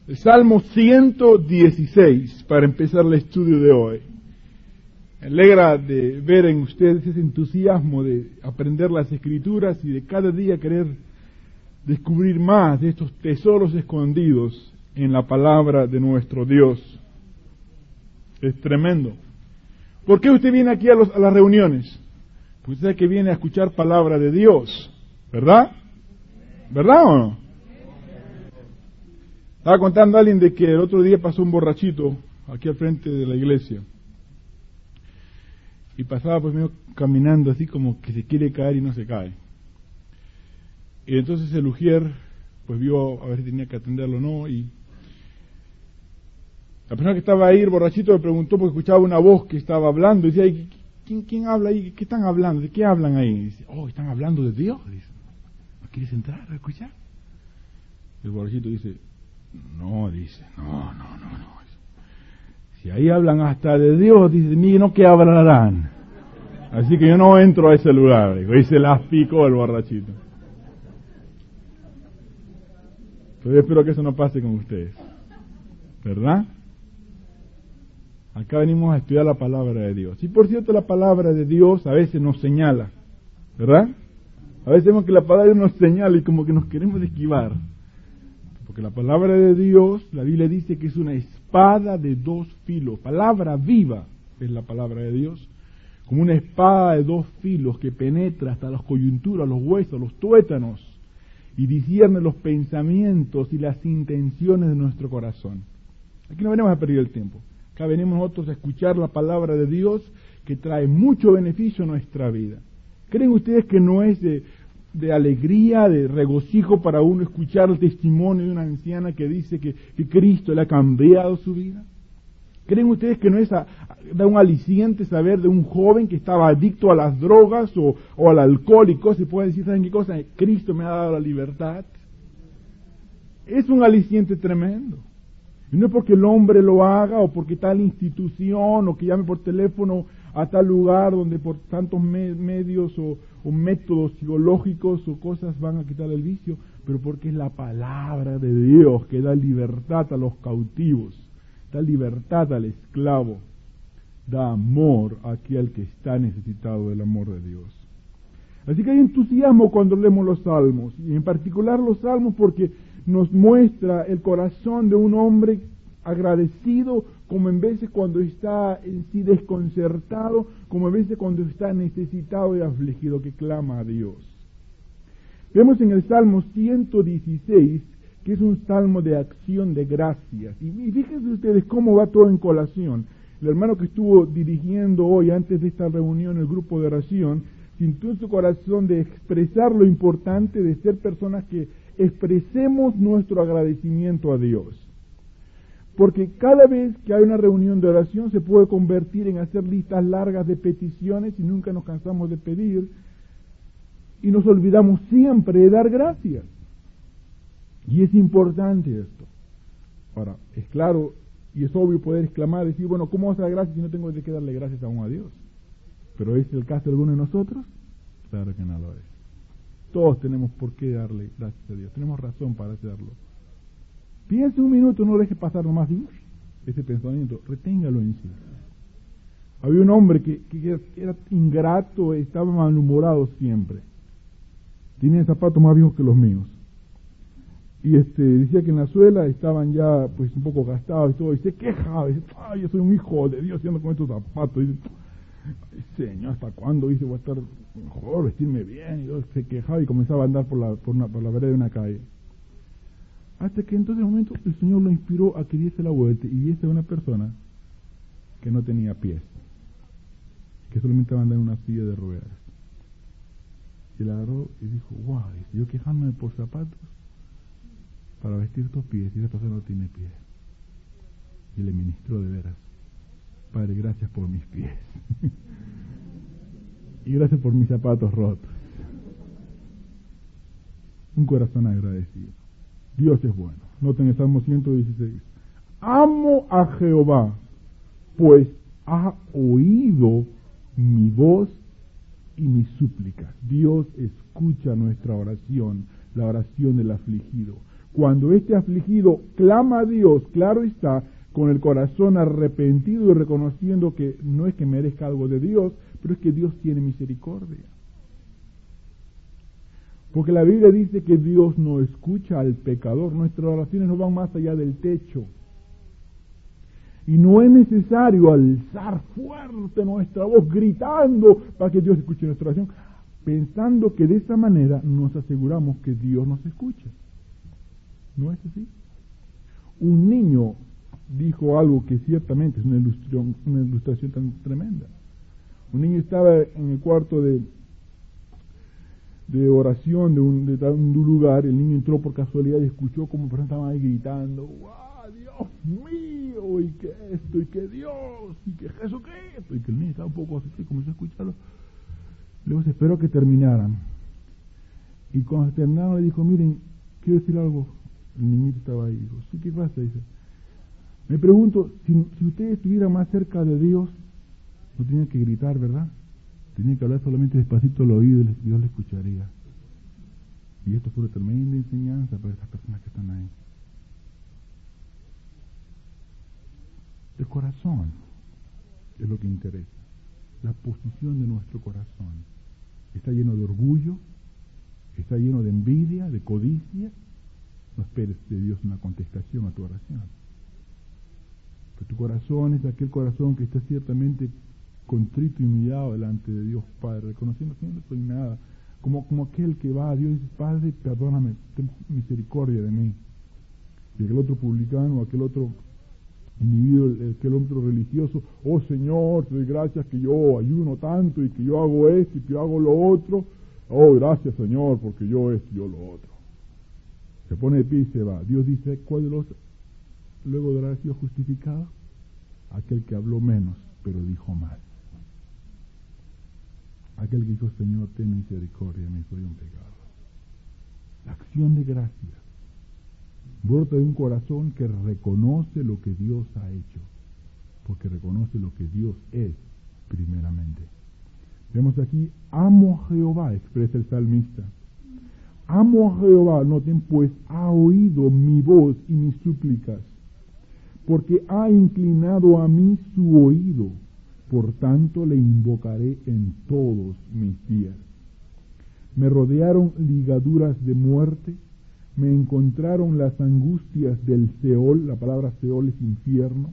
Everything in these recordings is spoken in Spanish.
El Salmo 116, para empezar el estudio de hoy. Me alegra de ver en ustedes ese entusiasmo de aprender las Escrituras y de cada día querer descubrir más de estos tesoros escondidos en la palabra de nuestro Dios. Es tremendo. ¿Por qué usted viene aquí a las reuniones? Pues usted sabe que viene a escuchar palabra de Dios, ¿verdad? ¿Verdad o no? Estaba contando a alguien de que el otro día pasó un borrachito aquí al frente de la iglesia. Y pasaba pues medio caminando así como que se quiere caer y no se cae. Y entonces el ujier pues vio a ver si tenía que atenderlo o no. Y la persona que estaba ahí, el borrachito, le preguntó porque escuchaba una voz que estaba hablando. Y decía, ¿quién habla ahí? ¿Qué están hablando? ¿De qué hablan ahí? Y dice, están hablando de Dios. Dice, ¿no quieres entrar a escuchar? El borrachito dice, no. Si ahí hablan hasta de Dios, dice, mire, no que hablarán. Así que yo no entro a ese lugar. Y se las picó el borrachito. Pero yo espero que eso no pase con ustedes. ¿Verdad? Acá venimos a estudiar la palabra de Dios. Y por cierto, la palabra de Dios a veces nos señala. ¿Verdad? A veces vemos que la palabra de Dios nos señala y como que nos queremos esquivar. Porque la palabra de Dios, la Biblia dice que es una espada de dos filos. Palabra viva es la palabra de Dios. Como una espada de dos filos que penetra hasta las coyunturas, los huesos, los tuétanos. Y discierne los pensamientos y las intenciones de nuestro corazón. Aquí no venimos a perder el tiempo. Acá venimos nosotros a escuchar la palabra de Dios que trae mucho beneficio a nuestra vida. ¿Creen ustedes que no es de alegría, de regocijo para uno escuchar el testimonio de una anciana que dice que Cristo le ha cambiado su vida? ¿Creen ustedes que no es da un aliciente saber de un joven que estaba adicto a las drogas o al alcohol y cosas? Y puede decir, ¿saben qué cosa? Cristo me ha dado la libertad. Es un aliciente tremendo. Y no es porque el hombre lo haga o porque tal institución o que llame por teléfono a tal lugar donde por tantos medios o métodos psicológicos o cosas van a quitar el vicio, pero porque es la palabra de Dios que da libertad a los cautivos, da libertad al esclavo, da amor a aquel que está necesitado del amor de Dios. Así que hay entusiasmo cuando leemos los salmos, y en particular los salmos porque nos muestra el corazón de un hombre agradecido, como en veces cuando está en sí desconcertado, como en veces cuando está necesitado y afligido, que clama a Dios. Vemos en el Salmo 116, que es un salmo de acción de gracias. Y fíjense ustedes cómo va todo en colación. El hermano que estuvo dirigiendo hoy, antes de esta reunión, el grupo de oración, sintió en su corazón de expresar lo importante de ser personas que expresemos nuestro agradecimiento a Dios. Porque cada vez que hay una reunión de oración se puede convertir en hacer listas largas de peticiones y nunca nos cansamos de pedir y nos olvidamos siempre de dar gracias. Y es importante esto. Ahora, es claro y es obvio poder exclamar, decir, bueno, ¿cómo vas a dar gracias si no tengo de qué darle gracias aún a Dios? ¿Pero es el caso de alguno de nosotros? Claro que no lo es. Todos tenemos por qué darle gracias a Dios. Tenemos razón para hacerlo. Piense un minuto, no deje pasar nomás ese pensamiento. Reténgalo en sí. Había un hombre que era ingrato, estaba malhumorado siempre. Tenía zapatos más viejos que los míos. Y decía que en la suela estaban ya pues un poco gastados y todo. Y se quejaba. Dice, yo soy un hijo de Dios haciendo con estos zapatos. Y dice, Señor, ¿hasta cuándo? Dice, voy a estar mejor, vestirme bien. Y se quejaba y comenzaba a andar por la vereda de una calle. Hasta que entonces en un momento el Señor lo inspiró a que diese la vuelta y viese a una persona que no tenía pies, que solamente andaba en una silla de ruedas. Y la agarró y dijo, wow, yo quejándome por zapatos para vestir tus pies y esa persona no tiene pies. Y le ministró de veras, Padre, gracias por mis pies. Y gracias por mis zapatos rotos. Un corazón agradecido. Dios es bueno. Noten el Salmo 116. Amo a Jehová, pues ha oído mi voz y mis súplicas. Dios escucha nuestra oración, la oración del afligido. Cuando este afligido clama a Dios, claro está, con el corazón arrepentido y reconociendo que no es que merezca algo de Dios, pero es que Dios tiene misericordia. Porque la Biblia dice que Dios no escucha al pecador, nuestras oraciones no van más allá del techo. Y no es necesario alzar fuerte nuestra voz gritando para que Dios escuche nuestra oración, pensando que de esa manera nos aseguramos que Dios nos escucha. ¿No es así? Un niño dijo algo que ciertamente es una ilustración tan tremenda. Un niño estaba en el cuarto de oración de un lugar. El niño entró por casualidad y escuchó como personas estaban ahí gritando: ¡ah, Dios mío! Y que esto, y que Dios, y que Jesucristo. Y que el niño estaba un poco así, comenzó a escucharlo. Luego se esperó que terminaran. Y cuando terminaron le dijo: miren, quiero decir algo. El niñito estaba ahí. Dijo: sí, ¿qué pasa? Dice: me pregunto, si usted estuviera más cerca de Dios, no tenía que gritar, ¿verdad? Tenía que hablar solamente despacito al oído y Dios le escucharía. Y esto fue una tremenda enseñanza para estas personas que están ahí. El corazón es lo que interesa. La posición de nuestro corazón. ¿Está lleno de orgullo? ¿Está lleno de envidia, de codicia? No esperes de Dios una contestación a tu oración. Pero tu corazón es aquel corazón que está ciertamente contrito y humillado delante de Dios Padre, reconociendo que no soy nada, como aquel que va a Dios y dice: Padre, perdóname, ten misericordia de mí. Y aquel otro publicano, aquel otro individuo, aquel otro religioso: oh Señor, te doy gracias que yo ayuno tanto y que yo hago esto y que yo hago lo otro. Oh, gracias Señor, porque yo esto y yo lo otro. Se pone de pie y se va. Dios dice: ¿cuál de los luego de haber sido justificado? Aquel que habló menos, pero dijo más. Aquel que dijo: Señor, ten misericordia, me soy un pecador. La acción de gracia brota de un corazón que reconoce lo que Dios ha hecho, porque reconoce lo que Dios es primeramente. Vemos aquí: amo a Jehová, expresa el salmista. Amo a Jehová, noten pues, ha oído mi voz y mis súplicas, porque ha inclinado a mí su oído, por tanto le invocaré en todos mis días. Me rodearon ligaduras de muerte, me encontraron las angustias del Seol, la palabra Seol es infierno.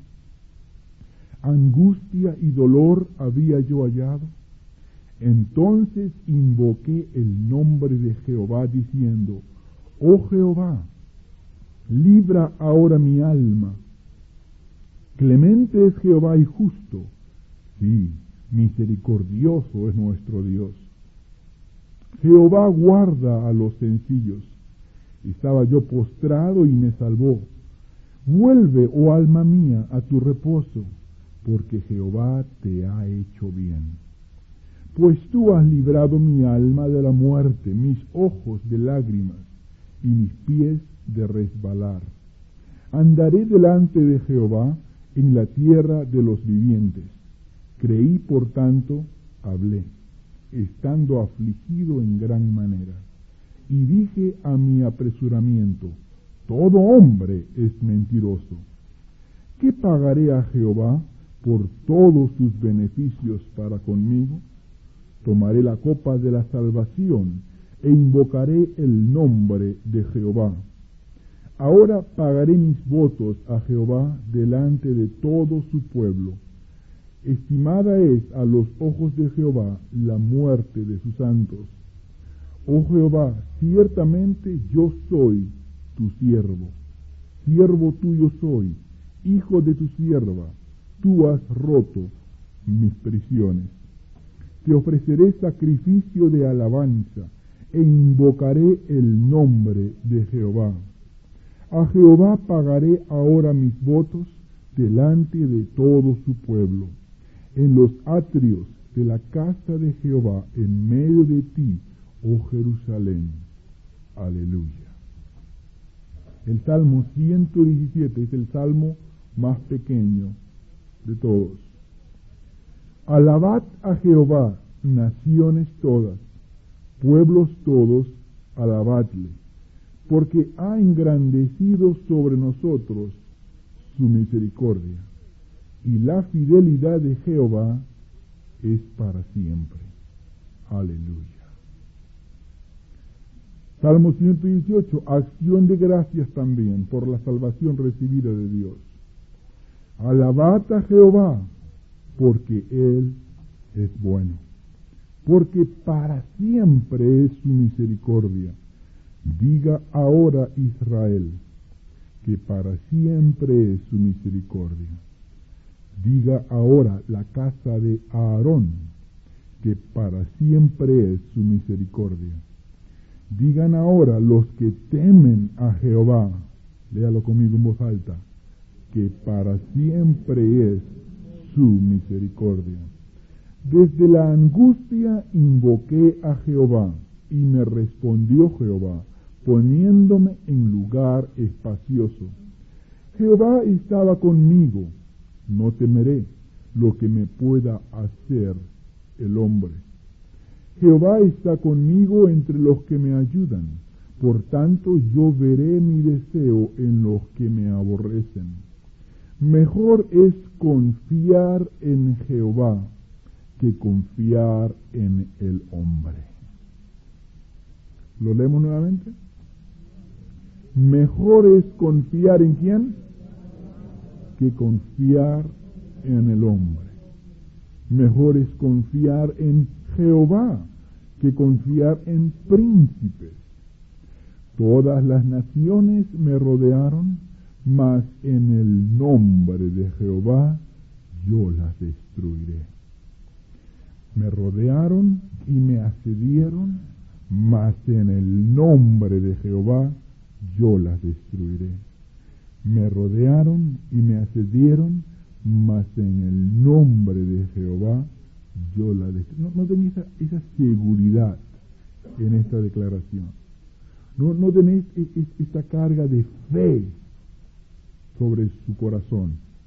Angustia y dolor había yo hallado. Entonces invoqué el nombre de Jehová diciendo: oh Jehová, libra ahora mi alma. Clemente es Jehová y justo. Sí, misericordioso es nuestro Dios. Jehová guarda a los sencillos. Estaba yo postrado y me salvó. Vuelve, oh alma mía, a tu reposo, porque Jehová te ha hecho bien. Pues tú has librado mi alma de la muerte, mis ojos de lágrimas y mis pies de resbalar. Andaré delante de Jehová en la tierra de los vivientes. Creí, por tanto, hablé, estando afligido en gran manera. Y dije a mi apresuramiento: todo hombre es mentiroso. ¿Qué pagaré a Jehová por todos sus beneficios para conmigo? Tomaré la copa de la salvación e invocaré el nombre de Jehová. Ahora pagaré mis votos a Jehová delante de todo su pueblo. Estimada es a los ojos de Jehová la muerte de sus santos. Oh Jehová, ciertamente yo soy tu siervo tuyo soy, hijo de tu sierva, tú has roto mis prisiones. Te ofreceré sacrificio de alabanza e invocaré el nombre de Jehová. A Jehová pagaré ahora mis votos delante de todo su pueblo, en los atrios de la casa de Jehová, en medio de ti, oh Jerusalén. Aleluya. El Salmo 117 es el salmo más pequeño de todos. Alabad a Jehová, naciones todas, pueblos todos, alabadle, porque ha engrandecido sobre nosotros su misericordia, y la fidelidad de Jehová es para siempre. Aleluya. Salmo 118, acción de gracias también por la salvación recibida de Dios. Alabad a Jehová, porque Él es bueno, porque para siempre es su misericordia. Diga ahora Israel, que para siempre es su misericordia. Diga ahora la casa de Aarón, que para siempre es su misericordia. Digan ahora los que temen a Jehová, léalo conmigo en voz alta, que para siempre es su misericordia. Desde la angustia invoqué a Jehová, y me respondió Jehová, poniéndome en lugar espacioso. Jehová estaba conmigo, no temeré lo que me pueda hacer el hombre. Jehová está conmigo entre los que me ayudan, por tanto yo veré mi deseo en los que me aborrecen. Mejor es confiar en Jehová que confiar en el hombre. ¿Lo leemos nuevamente? Mejor es confiar en quién que confiar en el hombre. Mejor es confiar en Jehová que confiar en príncipes. Todas las naciones me rodearon, mas en el nombre de Jehová yo las destruiré. Me rodearon y me asediaron, mas en el nombre de Jehová yo las destruiré. Me rodearon y me asediaron, mas en el nombre de Jehová yo las destruiré. No tenéis esa seguridad en esta declaración. No tenéis esta carga de fe sobre su corazón.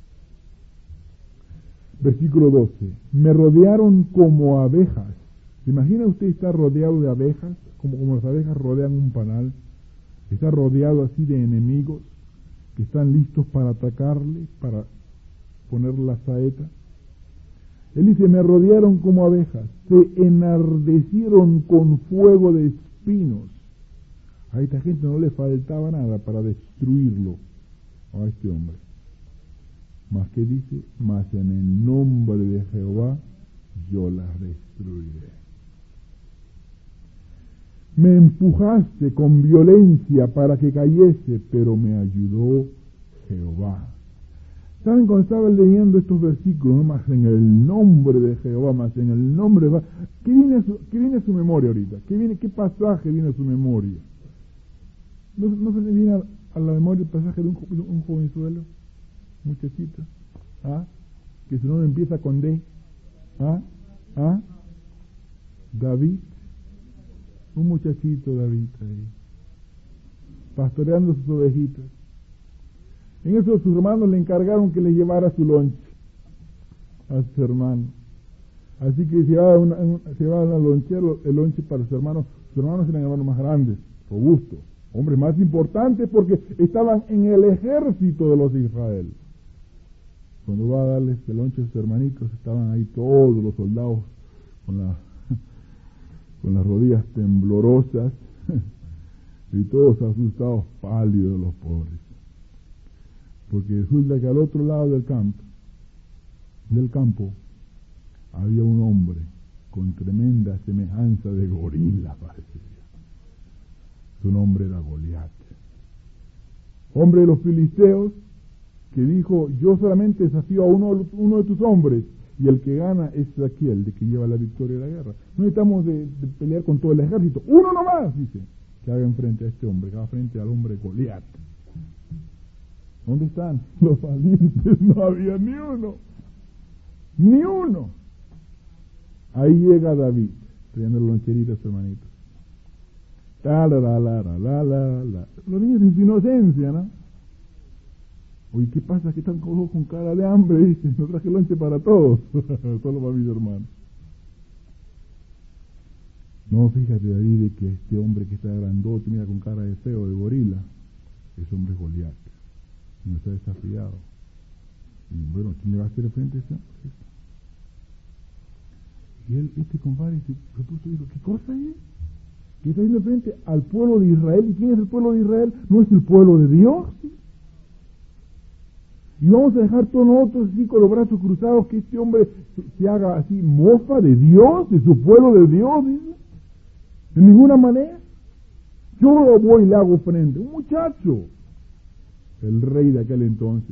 Versículo 12. Me rodearon como abejas. ¿Se imagina usted estar rodeado de abejas? Como las abejas rodean un panal. Está rodeado así de enemigos que están listos para atacarle, para poner la saeta. Él dice, me rodearon como abejas, se enardecieron con fuego de espinos. A esta gente no le faltaba nada para destruirlo, a este hombre. Mas que dice, mas en el nombre de Jehová yo las destruiré. Me empujaste con violencia para que cayese, pero me ayudó Jehová. ¿Saben cuando estaba leyendo estos versículos? Más en el nombre de Jehová, más en el nombre de Jehová. ¿Qué viene a su memoria ahorita? ¿Qué pasaje viene a su memoria? ¿No se le viene a la memoria el pasaje de un jovenzuelo? Muchachito. Que su nombre empieza con D. David. Un muchachito David ahí, pastoreando sus ovejitas. En eso sus hermanos le encargaron que le llevara su lonche a sus hermanos. Así que llevaban el lonche para sus hermanos. Sus hermanos eran hermanos más grandes, robustos, hombres más importantes porque estaban en el ejército de los de Israel. Cuando va a darles el lonche a sus hermanitos, estaban ahí todos los soldados con las rodillas temblorosas y todos asustados, pálidos los pobres. Porque resulta que al otro lado del campo había un hombre con tremenda semejanza de gorila, parecería. Su nombre era Goliat, hombre de los filisteos, que dijo, yo solamente desafío a uno de tus hombres, y el que gana es aquel de que lleva la victoria de la guerra. No necesitamos de pelear con todo el ejército. Uno nomás, dice, que haga frente a este hombre, que haga frente al hombre Goliat. ¿Dónde están los valientes? No había ni uno. Ni uno. Ahí llega David, trayendo el loncherito a su hermanito. Los niños en su inocencia, ¿no? Oye, ¿qué pasa? Que están todos con cara de hambre, dice, no traje lonche para todos, solo para mis hermanos. No, fíjate David de que este hombre que está grandote, mira con cara de feo, de gorila, ese hombre es Goliat, y no está desafiado. Y bueno, ¿quién le va a hacer frente a ese hombre? Y él, este compadre, se puso y dijo, ¿qué cosa es? Que está haciendo frente al pueblo de Israel. ¿Y quién es el pueblo de Israel? ¿No es el pueblo de Dios? Y vamos a dejar todos nosotros así con los brazos cruzados, que este hombre se haga así mofa de Dios, de su pueblo de Dios, dice. De ninguna manera. Yo lo voy y le hago frente. Un muchacho, el rey de aquel entonces,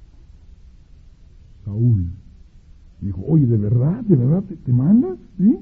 Saúl, dijo, oye, ¿de verdad te mandas? ¿Sí?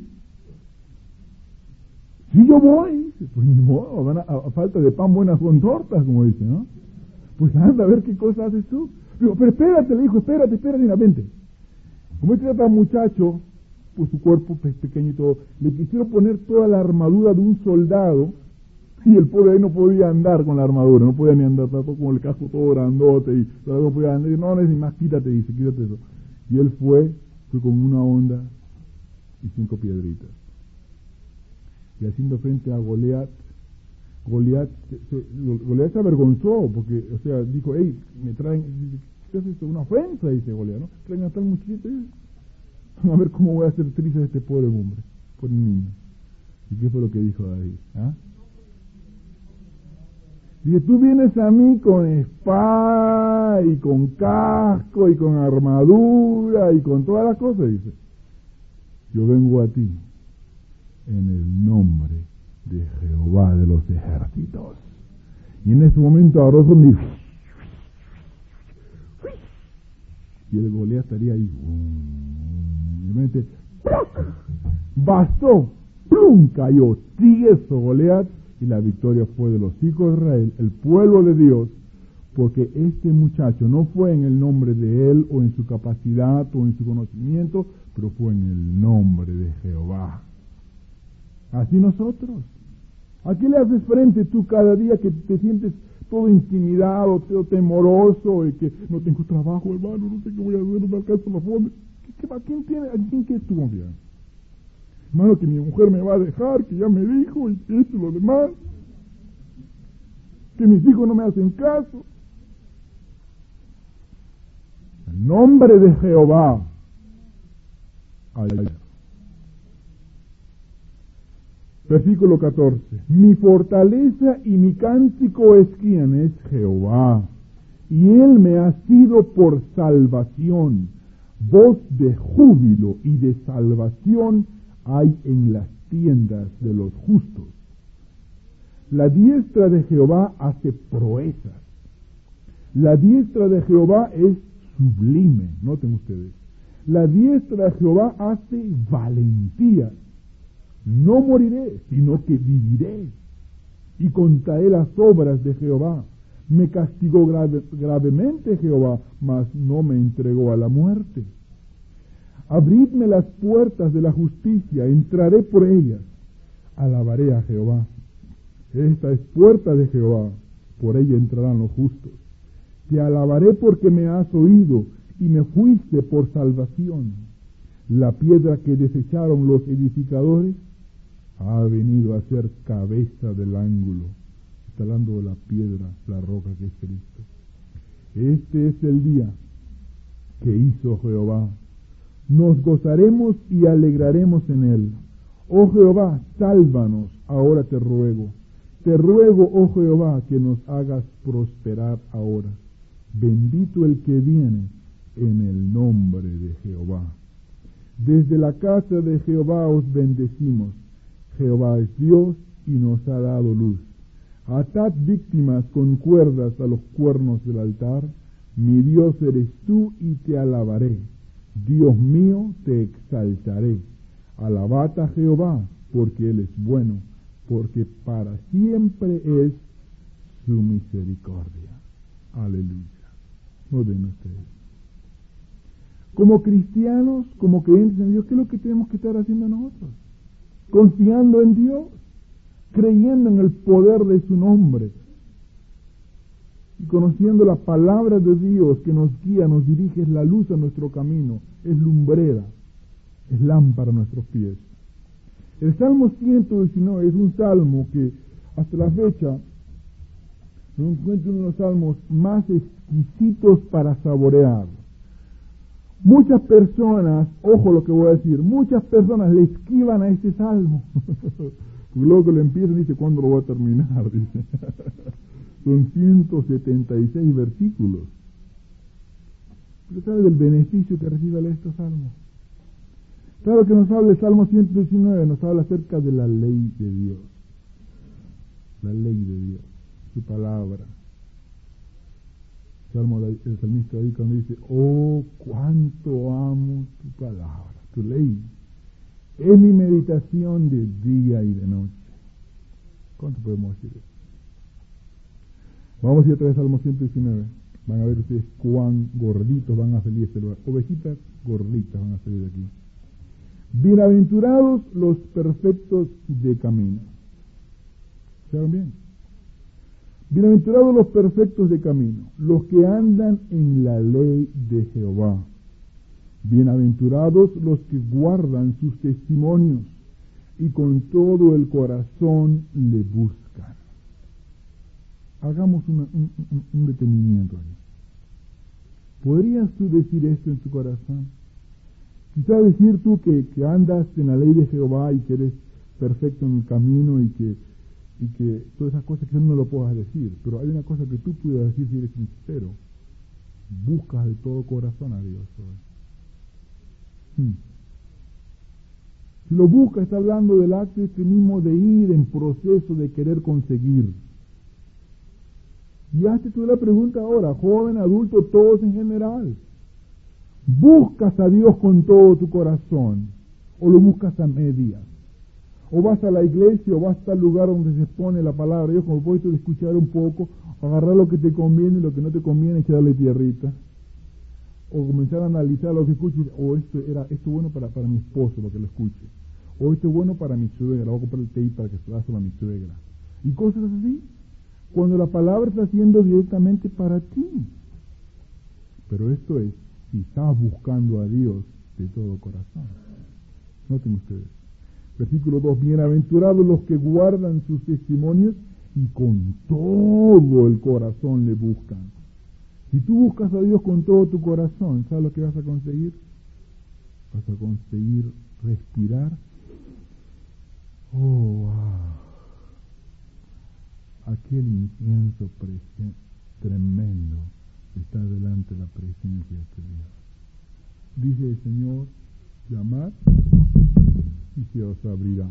Sí, yo voy. Pues ni modo, a falta de pan buenas son tortas, como dice, ¿no? Pues anda a ver qué cosa haces tú. Digo, pero espérate, le dijo, espérate, mira, vente. Como este era tan muchacho, pues su cuerpo pequeño y todo, le quisieron poner toda la armadura de un soldado, y el pobre ahí no podía andar con la armadura, no podía ni andar, todo con el casco todo grandote, y no podía andar, y no, ni más, quítate eso. Y él fue con una onda y 5 piedritas. Y haciendo frente a Goliat se avergonzó, porque, o sea, dijo, hey, me traen, ¿qué es esto? Una ofensa, dice Goliat, ¿no? Traen a tal muchachito, a ver cómo voy a hacer triste a este pobre hombre, pobre niño. ¿Y qué fue lo que dijo David? ¿Ah? Dice, tú vienes a mí con espada y con casco y con armadura y con todas las cosas, dice. Yo vengo a ti en el nombre de Jehová de los ejércitos. Y en ese momento agarró son y el Goliat estaría ahí. Y mente, bastó, plum, cayó tieso Goliat, y la victoria fue de los hijos de Israel, el pueblo de Dios, porque este muchacho no fue en el nombre de él, o en su capacidad, o en su conocimiento, pero fue en el nombre de Jehová. Así nosotros. ¿A qué le haces frente tú cada día que te sientes todo intimidado, todo temoroso, y que no tengo trabajo, hermano, no sé qué voy a hacer, no me alcanzo la fonda? ¿A quién quieres tú confiar? Hermano, que mi mujer me va a dejar, que ya me dijo, y esto y lo demás, que mis hijos no me hacen caso. En nombre de Jehová. Ay. Versículo 14. Mi fortaleza y mi cántico es quien es Jehová, y él me ha sido por salvación. Voz de júbilo y de salvación hay en las tiendas de los justos. La diestra de Jehová hace proezas. La diestra de Jehová es sublime. Noten ustedes. La diestra de Jehová hace valentía. No moriré, sino que viviré, y contaré las obras de Jehová. Me castigó gravemente Jehová, mas no me entregó a la muerte. Abridme las puertas de la justicia, entraré por ellas. Alabaré a Jehová. Esta es puerta de Jehová, por ella entrarán los justos. Te alabaré porque me has oído, y me fuiste por salvación. La piedra que desecharon los edificadores ha venido a ser cabeza del ángulo. Está hablando de la piedra, la roca que es Cristo. Este es el día que hizo Jehová. Nos gozaremos y alegraremos en él. Oh Jehová, sálvanos, ahora te ruego. Te ruego, oh Jehová, que nos hagas prosperar ahora. Bendito el que viene en el nombre de Jehová. Desde la casa de Jehová os bendecimos. Jehová es Dios y nos ha dado luz. Atad víctimas con cuerdas a los cuernos del altar. Mi Dios eres tú y te alabaré. Dios mío, te exaltaré. Alabad a Jehová, porque Él es bueno, porque para siempre es su misericordia. Aleluya. No den ustedes. Como cristianos, como creyentes en Dios, ¿qué es lo que tenemos que estar haciendo nosotros? Confiando en Dios, creyendo en el poder de su nombre, y conociendo la palabra de Dios que nos guía, nos dirige, es la luz a nuestro camino, es lumbrera, es lámpara a nuestros pies. El Salmo 119 es un salmo que hasta la fecha lo encuentro uno de los salmos más exquisitos para saborear. Muchas personas, ojo lo que voy a decir, muchas personas le esquivan a este salmo. Y luego que lo empiezan dice, ¿cuándo lo voy a terminar? Dice. Son 176 versículos. ¿Pero sabe del beneficio que recibe al estos salmos? Claro que nos habla el Salmo 119, nos habla acerca de la ley de Dios. La ley de Dios, su palabra. El salmista David cuando dice, oh, cuánto amo tu palabra, tu ley. Es mi meditación de día y de noche. ¿Cuánto podemos decir eso? Vamos a ir otra vez al Salmo 119. Van a ver ustedes cuán gorditos van a salir de este lugar. Ovejitas gorditas van a salir de aquí. Bienaventurados los perfectos de camino. ¿Saben bien? Bienaventurados los perfectos de camino, los que andan en la ley de Jehová. Bienaventurados los que guardan sus testimonios y con todo el corazón le buscan. Hagamos un detenimiento ahí. ¿Podrías tú decir esto en tu corazón? Quizás decir tú que andas en la ley de Jehová y que eres perfecto en el camino y que todas esas cosas que no lo puedas decir, pero hay una cosa que tú puedas decir si eres sincero. Buscas de todo corazón a Dios hoy. Si lo busca, está hablando del acto este mismo de ir en proceso de querer conseguir. Y hazte tú la pregunta ahora, joven, adulto, todos en general. ¿Buscas a Dios con todo tu corazón? ¿O lo buscas a medias? ¿O vas a la iglesia o vas al lugar donde se expone la palabra de Dios como puesto de escuchar un poco, agarrar lo que te conviene y lo que no te conviene, echarle tierrita? O comenzar a analizar lo que escuches, o esto es bueno para mi esposo, lo que lo escuche, o esto es bueno para mi suegra, voy a comprar el té para que se lo haga a mi suegra, y cosas así, cuando la palabra está siendo directamente para ti. Pero esto es, si estás buscando a Dios de todo corazón. Noten ustedes, versículo 2, bienaventurados los que guardan sus testimonios y con todo el corazón le buscan. Si tú buscas a Dios con todo tu corazón, ¿sabes lo que vas a conseguir? Vas a conseguir respirar. Oh, wow. Aquel incienso tremendo está delante de la presencia de Dios. Dice el Señor, llamad y se os abrirá.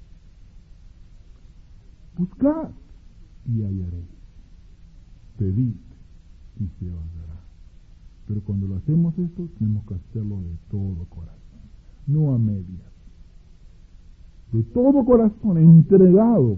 Buscad y hallaréis. Pedid y se os dará. Pero cuando lo hacemos esto, tenemos que hacerlo de todo corazón, no a medias. De todo corazón, entregado.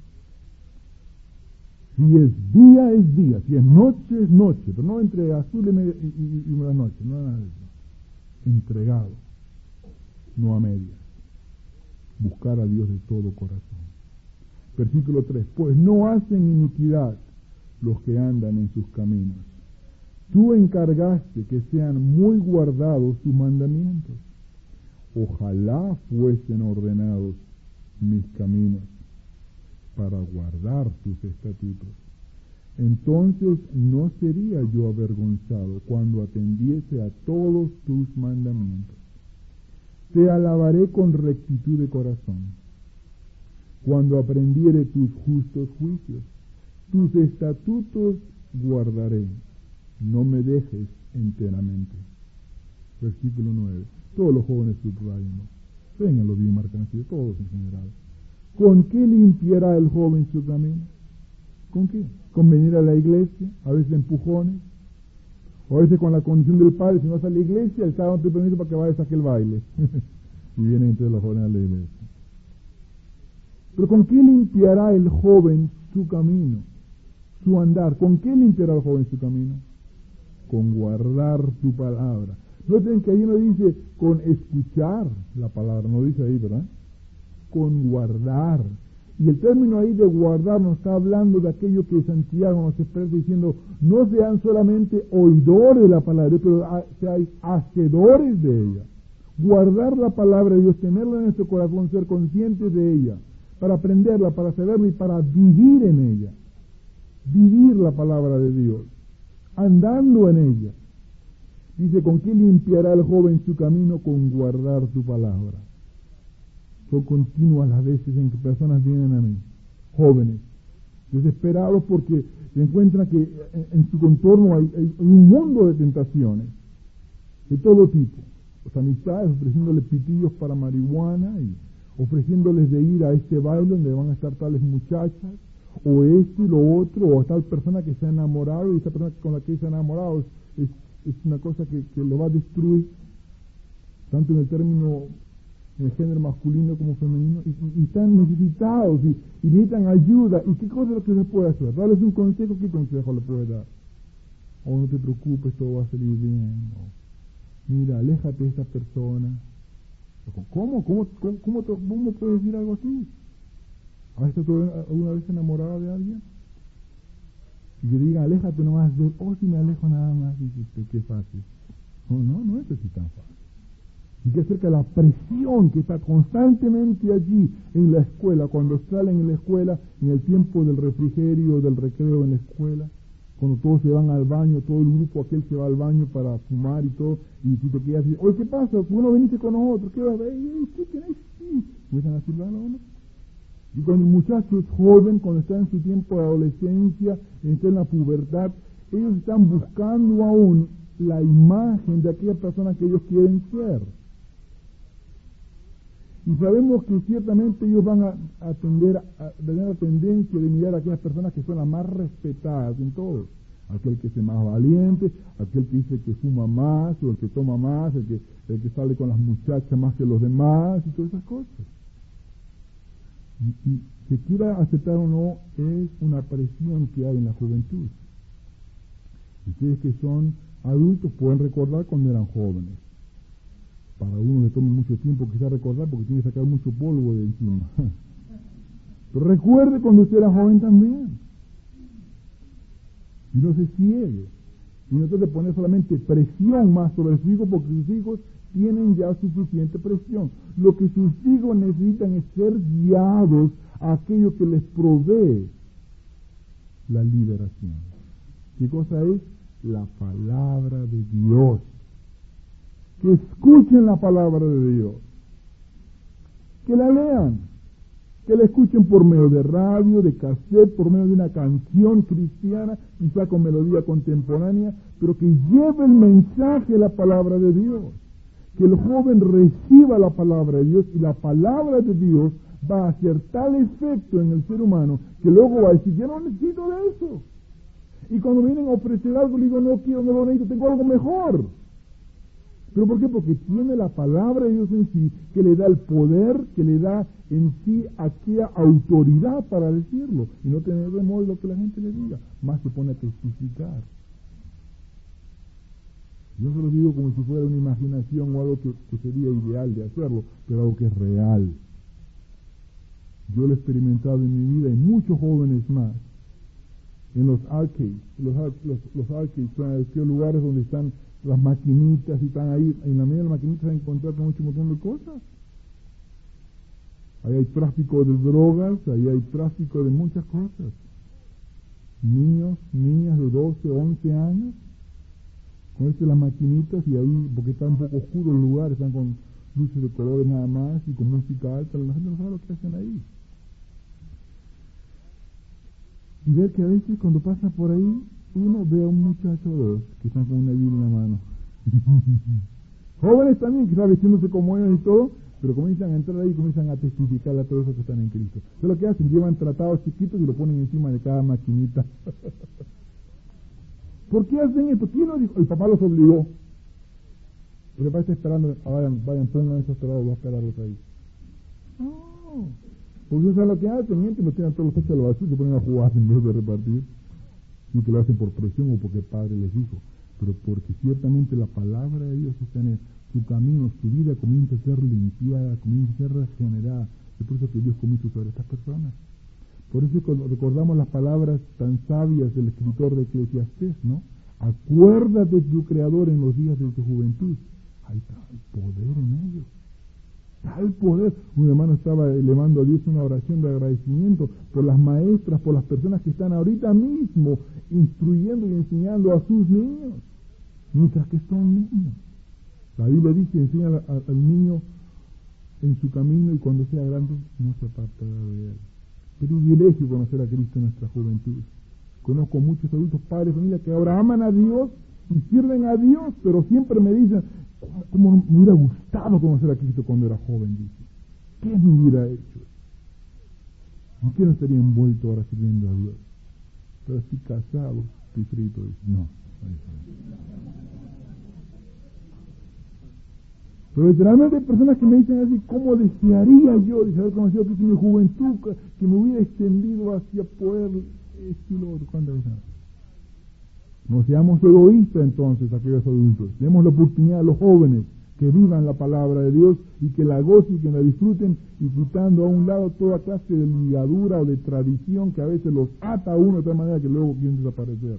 Si es día, si es noche, pero no entre azul y una noche, no nada de eso. Entregado, no a medias. Buscar a Dios de todo corazón. Versículo 3, pues no hacen iniquidad los que andan en sus caminos. Tú encargaste que sean muy guardados tus mandamientos. Ojalá fuesen ordenados mis caminos para guardar tus estatutos. Entonces no sería yo avergonzado cuando atendiese a todos tus mandamientos. Te alabaré con rectitud de corazón, cuando aprendiere tus justos juicios. Tus estatutos guardaré, no me dejes enteramente. Versículo 9. Todos los jóvenes subrayenlo. Ténganlo bien marcado, todos en general. ¿Con qué limpiará el joven su camino? ¿Con qué? ¿Con venir a la iglesia? A veces empujones. O a veces con la condición del padre, si no vas a la iglesia, el sábado te permite para que vayas a aquel baile. Y vienen entre los jóvenes a la iglesia. Pero ¿con qué limpiará el joven su camino? Su andar. ¿Con qué limpiará el joven su camino? Con guardar tu palabra. Noten que ahí no dice con escuchar la palabra, no dice ahí, ¿verdad? Con guardar. Y el término ahí de guardar nos está hablando de aquello que Santiago nos expresa diciendo, no sean solamente oidores de la palabra, pero sean hacedores de ella. guardar la palabra de Dios, tenerla en nuestro corazón, ser conscientes de ella, para aprenderla, para saberla y para vivir en ella. Vivir la palabra de Dios, andando en ella. Dice, ¿con qué limpiará el joven su camino? Con guardar tu palabra. Son continuas las veces en que personas vienen a mí, jóvenes, desesperados porque se encuentran que en su contorno hay un mundo de tentaciones, de todo tipo. Las amistades ofreciéndoles pitillos para marihuana y ofreciéndoles de ir a este baile donde van a estar tales muchachas, o esto y lo otro, o tal persona que se ha enamorado y esta persona con la que se ha enamorado es una cosa que lo va a destruir, tanto en el término, en el género masculino como femenino, y están necesitados y necesitan ayuda. ¿Y qué cosa es lo que se puede hacer? Darles un consejo, ¿qué consejo le puede dar? O no te preocupes, todo va a salir bien. O, mira, aléjate de esta persona. ¿Cómo puedes decir algo así? ¿Has estado alguna vez enamorado de alguien? Y que digan, aléjate nomás de él, si me alejo nada más, dices, qué fácil. No es así tan fácil. Y que acerca de la presión que está constantemente allí en la escuela, cuando salen en la escuela, en el tiempo del refrigerio, del recreo en la escuela, cuando todos se van al baño, todo el grupo aquel se va al baño para fumar y todo, y tú te quedas y dices, oye, ¿qué pasa? ¿Tú no viniste con nosotros? ¿Qué vas a ver? ¿Qué querés? ¿Empiezan a silbar a uno? Y cuando el muchacho es joven, cuando está en su tiempo de adolescencia, está en la pubertad, ellos están buscando aún la imagen de aquella persona que ellos quieren ser. Y sabemos que ciertamente ellos van a tener la tendencia de mirar a aquellas personas que son las más respetadas en todo. Aquel que es más valiente, aquel que dice que fuma más, o el que toma más, el que sale con las muchachas más que los demás, y todas esas cosas. Y se quiera aceptar o no, es una presión que hay en la juventud. Ustedes que son adultos pueden recordar cuando eran jóvenes. Para uno le toma mucho tiempo quizás recordar porque tiene que sacar mucho polvo de encima. Pero recuerde cuando usted era joven también. Y no se ciegue. Y no trate de poner solamente presión más sobre sus hijos porque sus hijos tienen ya suficiente presión. Lo que sus hijos necesitan es ser guiados a aquello que les provee la liberación. ¿Qué cosa es? La palabra de Dios. Que escuchen la palabra de Dios. Que la lean. Que la escuchen por medio de radio, de cassette, por medio de una canción cristiana, quizá con melodía contemporánea, pero que lleve el mensaje de la palabra de Dios. Que el joven reciba la palabra de Dios y la palabra de Dios va a hacer tal efecto en el ser humano que luego va a decir, yo no necesito de eso. Y cuando vienen a ofrecer algo, le digo, no quiero, no lo necesito, tengo algo mejor. ¿Pero por qué? Porque tiene la palabra de Dios en sí, que le da el poder, que le da en sí aquella autoridad para decirlo. Y no tener de modo lo que la gente le diga, más se pone a testificar. Yo se lo digo como si fuera una imaginación o algo que sería ideal de hacerlo, pero algo que es real. Yo lo he experimentado en mi vida y muchos jóvenes más. En los arcades, los arcades son aquellos lugares donde están las maquinitas y están ahí, en la media de las maquinitas se encuentran con mucho montón de cosas. Ahí hay tráfico de drogas, ahí hay tráfico de muchas cosas. Niños, niñas de 12, 11 años, con las maquinitas y ahí, porque está un poco oscuro el lugar, están con luces de colores nada más y con música alta, la gente no sabe lo que hacen ahí. Y ver que a veces cuando pasa por ahí, uno ve a un muchacho o dos que están con una Biblia en la mano. Jóvenes también, que están vestiéndose como ellos y todo, pero comienzan a entrar ahí y comienzan a testificar a todos los que están en Cristo. Eso es lo que hacen, llevan tratados chiquitos y lo ponen encima de cada maquinita. ¿Por qué hacen esto? ¿Quién lo dijo? El papá los obligó. El papá está esperando, vayan, pongan esos tratados, voy a esperarlos ahí. No, porque eso es lo que hacen, gente, no tienen todos los hechos a la basura, se ponen a jugar en vez de repartir. No que lo hacen por presión o porque el padre les dijo, pero porque ciertamente la palabra de Dios está en su camino, su vida comienza a ser limpiada, comienza a ser regenerada. Es por eso que Dios comienza a usar a estas personas. Por eso cuando recordamos las palabras tan sabias del escritor de Eclesiastés, ¿no? Acuérdate de tu Creador en los días de tu juventud. hay tal poder en ellos. Tal poder. Un hermano estaba elevando a Dios una oración de agradecimiento por las maestras, por las personas que están ahorita mismo instruyendo y enseñando a sus niños, mientras que son niños. La Biblia dice, enseña al niño en su camino y cuando sea grande no se apartará de él. Privilegio conocer a Cristo en nuestra juventud. Conozco muchos adultos, padres, familias que ahora aman a Dios y sirven a Dios, pero siempre me dicen, ¿cómo me hubiera gustado conocer a Cristo cuando era joven? Dice, ¿qué me hubiera hecho? ¿En qué no estaría envuelto ahora sirviendo a Dios? Pero si casado, estoy frito. Dice, no. Pero literalmente hay personas que me dicen así, ¿cómo desearía yo de haber conocido a Cristo en mi juventud, que me hubiera extendido hacia poder esto y lo otro? ¿Cuántas veces? No seamos egoístas entonces, aquellos adultos. Demos la oportunidad a los jóvenes que vivan la palabra de Dios y que la gocen y que la disfruten, y quitando a un lado toda clase de ligadura o de tradición que a veces los ata a uno de tal manera que luego quieren desaparecer.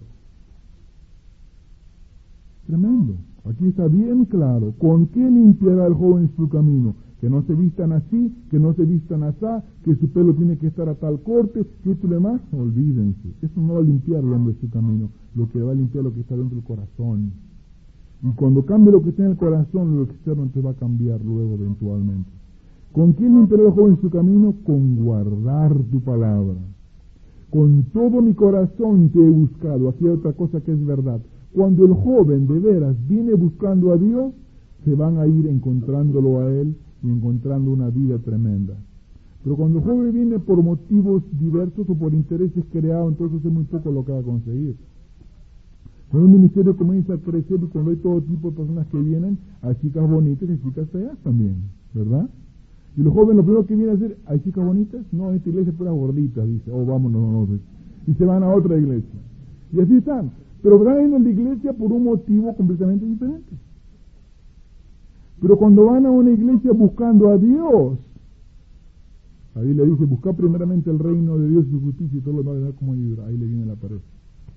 Tremendo. Aquí está bien claro. ¿Con qué limpiará el joven su camino? Que no se vistan así, que no se vistan asá, que su pelo tiene que estar a tal corte, que esto y demás. Olvídense. Eso no va a limpiar el hombre su camino. Lo que va a limpiar es lo que está dentro del corazón. Y cuando cambie lo que está en el corazón, lo externo te va a cambiar luego eventualmente. ¿Con qué limpiará el joven su camino? Con guardar tu palabra. Con todo mi corazón te he buscado. Aquí hay otra cosa que es verdad. Cuando el joven de veras viene buscando a Dios, se van a ir encontrándolo a Él y encontrando una vida tremenda. Pero cuando el joven viene por motivos diversos o por intereses creados, entonces es muy poco lo que va a conseguir. Cuando un ministerio comienza a crecer y cuando hay todo tipo de personas que vienen, hay chicas bonitas y chicas feas también, ¿verdad? Y los jóvenes lo primero que vienen a hacer, ¿hay chicas bonitas? No, esta iglesia es para gorditas, dice, vámonos, no. Y se van a otra iglesia. Y así están. Pero van a ir a la iglesia por un motivo completamente diferente. Pero cuando van a una iglesia buscando a Dios, la Biblia dice, busca primeramente el reino de Dios y su justicia y todo lo demás vendrá como ayuda. Ahí le viene la pared.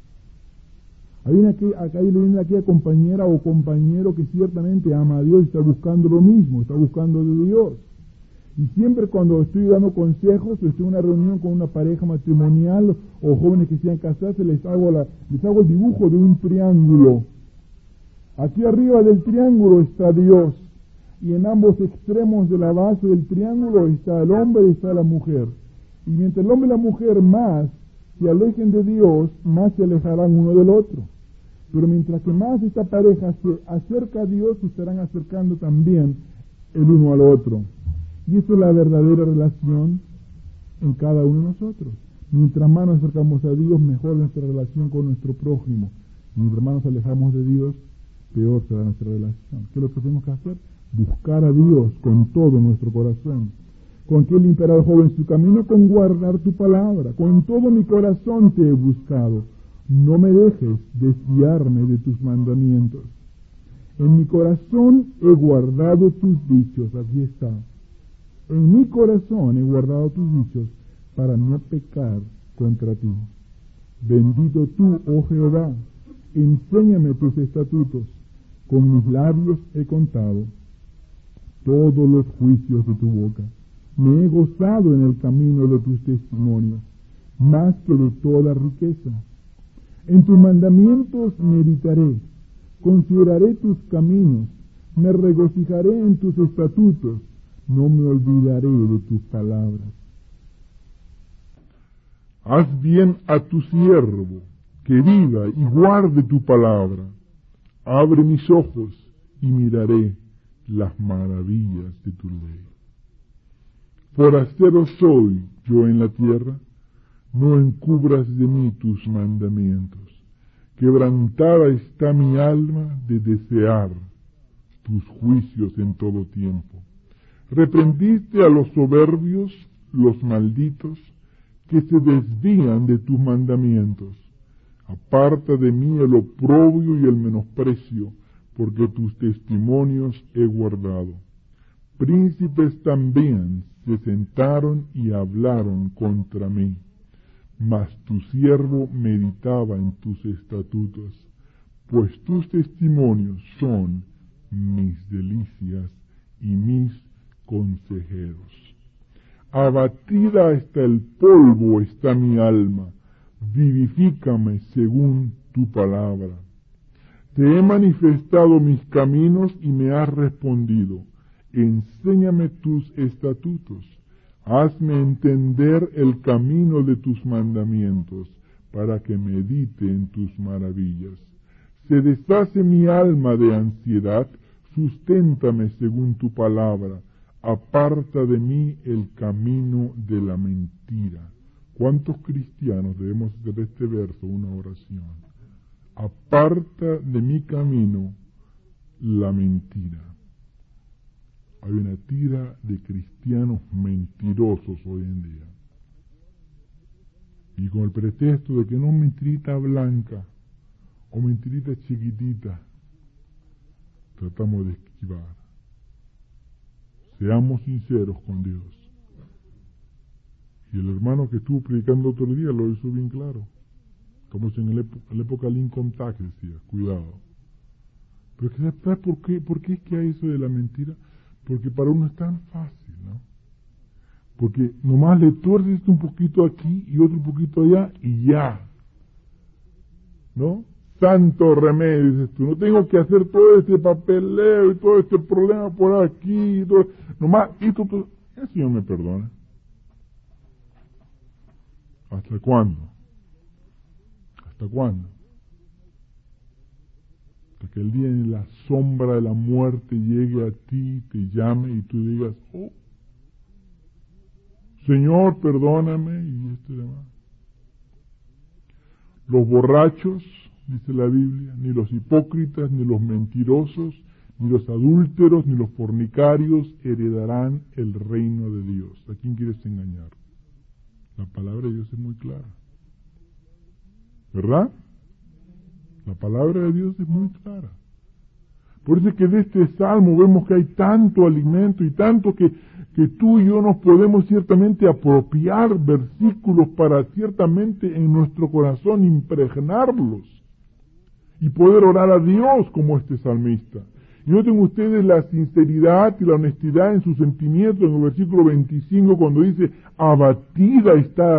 Ahí le viene aquella compañera o compañero que ciertamente ama a Dios y está buscando lo mismo, está buscando de Dios. Y siempre cuando estoy dando consejos o estoy en una reunión con una pareja matrimonial o jóvenes que se han casado, les hago el dibujo de un triángulo. Aquí arriba del triángulo está Dios y en ambos extremos de la base del triángulo está el hombre y está la mujer. Y mientras el hombre y la mujer más se alejen de Dios, más se alejarán uno del otro. Pero mientras que más esta pareja se acerca a Dios, se estarán acercando también el uno al otro. Y eso es la verdadera relación en cada uno de nosotros. Mientras más nos acercamos a Dios, mejor nuestra relación con nuestro prójimo. Mientras más nos alejamos de Dios, peor será nuestra relación. ¿Qué es lo que tenemos que hacer? Buscar a Dios con todo nuestro corazón. ¿Con qué limpiará el joven su camino? Con guardar tu palabra. Con todo mi corazón te he buscado. No me dejes desviarme de tus mandamientos. En mi corazón he guardado tus dichos. Aquí está. En mi corazón he guardado tus dichos para no pecar contra ti. Bendito tú, oh Jehová, enséñame tus estatutos. Con mis labios he contado todos los juicios de tu boca. Me he gozado en el camino de tus testimonios, más que de toda riqueza. En tus mandamientos meditaré, consideraré tus caminos, me regocijaré en tus estatutos. No me olvidaré de tus palabras. Haz bien a tu siervo, que viva y guarde tu palabra. Abre mis ojos y miraré las maravillas de tu ley. Forastero soy yo en la tierra, no encubras de mí tus mandamientos. Quebrantada está mi alma de desear tus juicios en todo tiempo. Reprendiste a los soberbios, los malditos, que se desvían de tus mandamientos. Aparta de mí el oprobio y el menosprecio, porque tus testimonios he guardado. Príncipes también se sentaron y hablaron contra mí, mas tu siervo meditaba en tus estatutos, pues tus testimonios son mis delicias y mis consejeros. Abatida hasta el polvo está mi alma, vivifícame según tu palabra. Te he manifestado mis caminos y me has respondido. Enséñame tus estatutos. Hazme entender el camino de tus mandamientos, para que medite en tus maravillas. Se deshace mi alma de ansiedad, susténtame según tu palabra. Aparta de mí el camino de la mentira. ¿Cuántos cristianos debemos hacer de este verso una oración? Aparta de mi camino la mentira. Hay una tira de cristianos mentirosos hoy en día. Y con el pretexto de que no mentirita blanca o mentirita chiquitita, tratamos de esquivar. Seamos sinceros con Dios. Y el hermano que estuvo predicando otro día lo hizo bien claro. Como si en la época Lincoln Tax decía, cuidado. Pero ¿sabes por qué? ¿Por qué es que hay eso de la mentira? Porque para uno es tan fácil, ¿no? Porque nomás le tuerces un poquito aquí y otro poquito allá y ya. ¿No? Santo remedio, dices tú. No tengo que hacer todo este papeleo y todo este problema por aquí. Y todo. Nomás, el Señor me perdona. ¿Hasta cuándo? ¿Hasta cuándo? Hasta que el día en la sombra de la muerte llegue a ti, te llame y tú digas, oh, Señor, perdóname, y esto y demás. Los borrachos, dice la Biblia, ni los hipócritas, ni los mentirosos, ni los adúlteros, ni los fornicarios heredarán el reino de Dios. ¿A quién quieres engañar? La palabra de Dios es muy clara. ¿Verdad? La palabra de Dios es muy clara. Por eso es que de este salmo vemos que hay tanto alimento y tanto que tú y yo nos podemos ciertamente apropiar versículos para ciertamente en nuestro corazón impregnarlos y poder orar a Dios como este salmista. Y noten ustedes la sinceridad y la honestidad en sus sentimientos en el versículo 25 cuando dice, abatida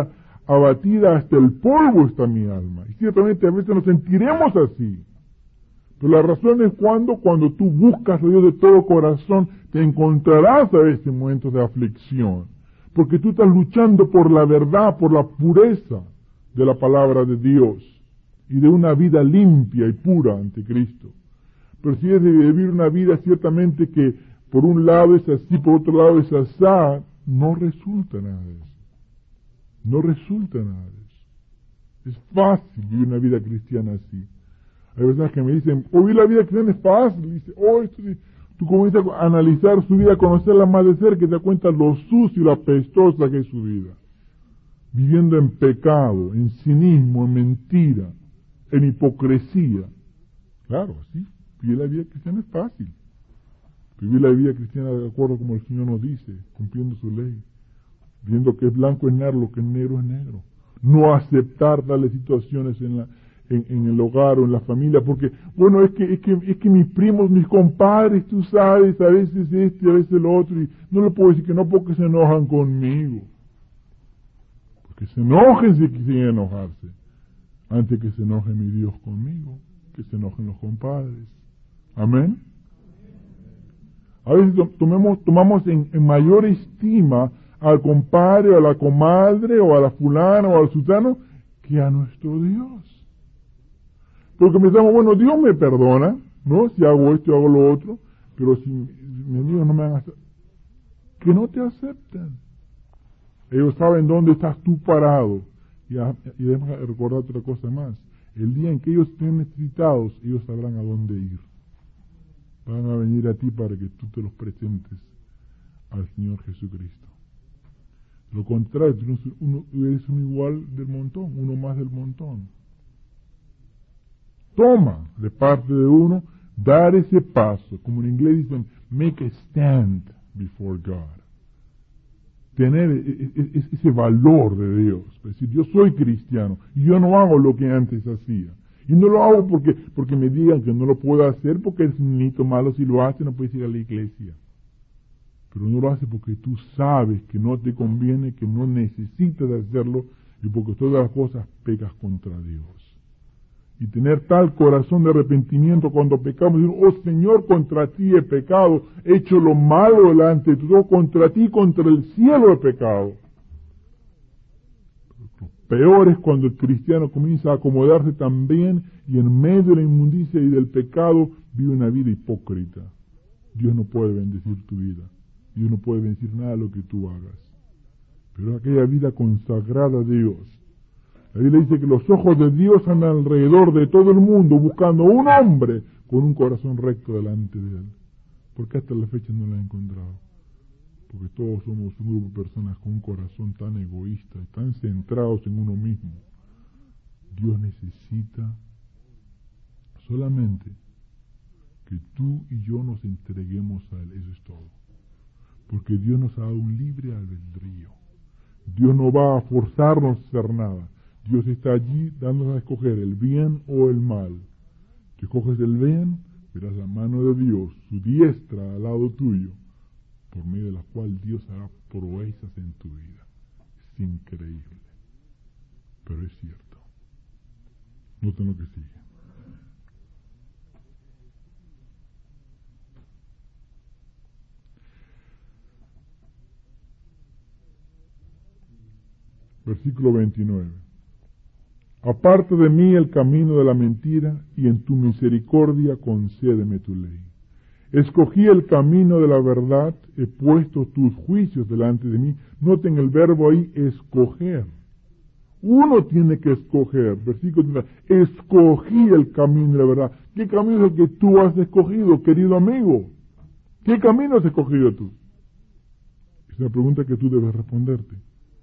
hasta el polvo está mi alma. Y ciertamente a veces nos sentiremos así. Pero la razón es cuando tú buscas a Dios de todo corazón, te encontrarás a veces en momentos de aflicción. Porque tú estás luchando por la verdad, por la pureza de la palabra de Dios y de una vida limpia y pura ante Cristo. Pero si es de vivir una vida ciertamente que por un lado es así, por otro lado es asá, no resulta nada de eso. No resulta nada de eso. Es fácil vivir una vida cristiana así. Hay personas que me dicen, vivir la vida cristiana es fácil. Dice, tú comienzas a analizar su vida, a conocerla más de cerca, y te das cuenta lo sucio y lo apestosa que es su vida. Viviendo en pecado, en cinismo, en mentira, en hipocresía. Claro, sí, vivir la vida cristiana es fácil. Vivir la vida cristiana de acuerdo como el Señor nos dice, cumpliendo su ley. Viendo que es blanco es negro, lo que es negro es negro. No aceptar tales situaciones en el hogar o en la familia, porque, bueno, es que mis primos, mis compadres, tú sabes, a veces este, a veces lo otro, y no le puedo decir que no porque se enojan conmigo. Porque se enojen si quieren enojarse, antes que se enoje mi Dios conmigo, que se enojen los compadres. Amén. A veces tomamos en mayor estima al compadre, o a la comadre, o a la fulana, o al sultano, que a nuestro Dios. Porque pensamos, bueno, Dios me perdona, ¿no? Si hago esto, hago lo otro, pero si mis amigos no me van a aceptar, que no te acepten. Ellos saben dónde estás tú parado. Y déjame recordar otra cosa más. El día en que ellos estén necesitados, ellos sabrán a dónde ir. Van a venir a ti para que tú te los presentes al Señor Jesucristo. Lo contrario, tú eres uno igual del montón, uno más del montón. Toma de parte de uno, dar ese paso, como en inglés dicen, make a stand before God. Tener ese valor de Dios, es decir, yo soy cristiano y yo no hago lo que antes hacía. Y no lo hago porque me digan que no lo puedo hacer, porque es un niñito malo, si lo hace no puedes ir a la iglesia. Pero no lo hace porque tú sabes que no te conviene, que no necesitas de hacerlo, y porque todas las cosas pecas contra Dios. Y tener tal corazón de arrepentimiento cuando pecamos, decir, oh Señor, contra ti he pecado, he hecho lo malo delante de ti, contra ti, contra el cielo he pecado. Lo peor es cuando el cristiano comienza a acomodarse también y en medio de la inmundicia y del pecado vive una vida hipócrita. Dios no puede bendecir tu vida, Dios no puede bendecir nada de lo que tú hagas. Pero aquella vida consagrada a Dios. La Biblia dice que los ojos de Dios andan alrededor de todo el mundo buscando un hombre con un corazón recto delante de Él. Porque hasta la fecha no lo ha encontrado. Porque todos somos un grupo de personas con un corazón tan egoísta y tan centrados en uno mismo. Dios necesita solamente que tú y yo nos entreguemos a Él. Eso es todo. Porque Dios nos ha dado un libre albedrío. Dios no va a forzarnos a hacer nada. Dios está allí dándonos a escoger el bien o el mal. Si escoges el bien, verás la mano de Dios, su diestra al lado tuyo, por medio de la cual Dios hará proezas en tu vida. Es increíble, pero es cierto. Noten lo que sigue. Versículo 29. Aparte de mí el camino de la mentira, y en tu misericordia concédeme tu ley. Escogí el camino de la verdad, he puesto tus juicios delante de mí. Noten el verbo ahí, escoger. Uno tiene que escoger. Versículo 30. Escogí el camino de la verdad. ¿Qué camino es el que tú has escogido, querido amigo? ¿Qué camino has escogido tú? Es una pregunta que tú debes responderte.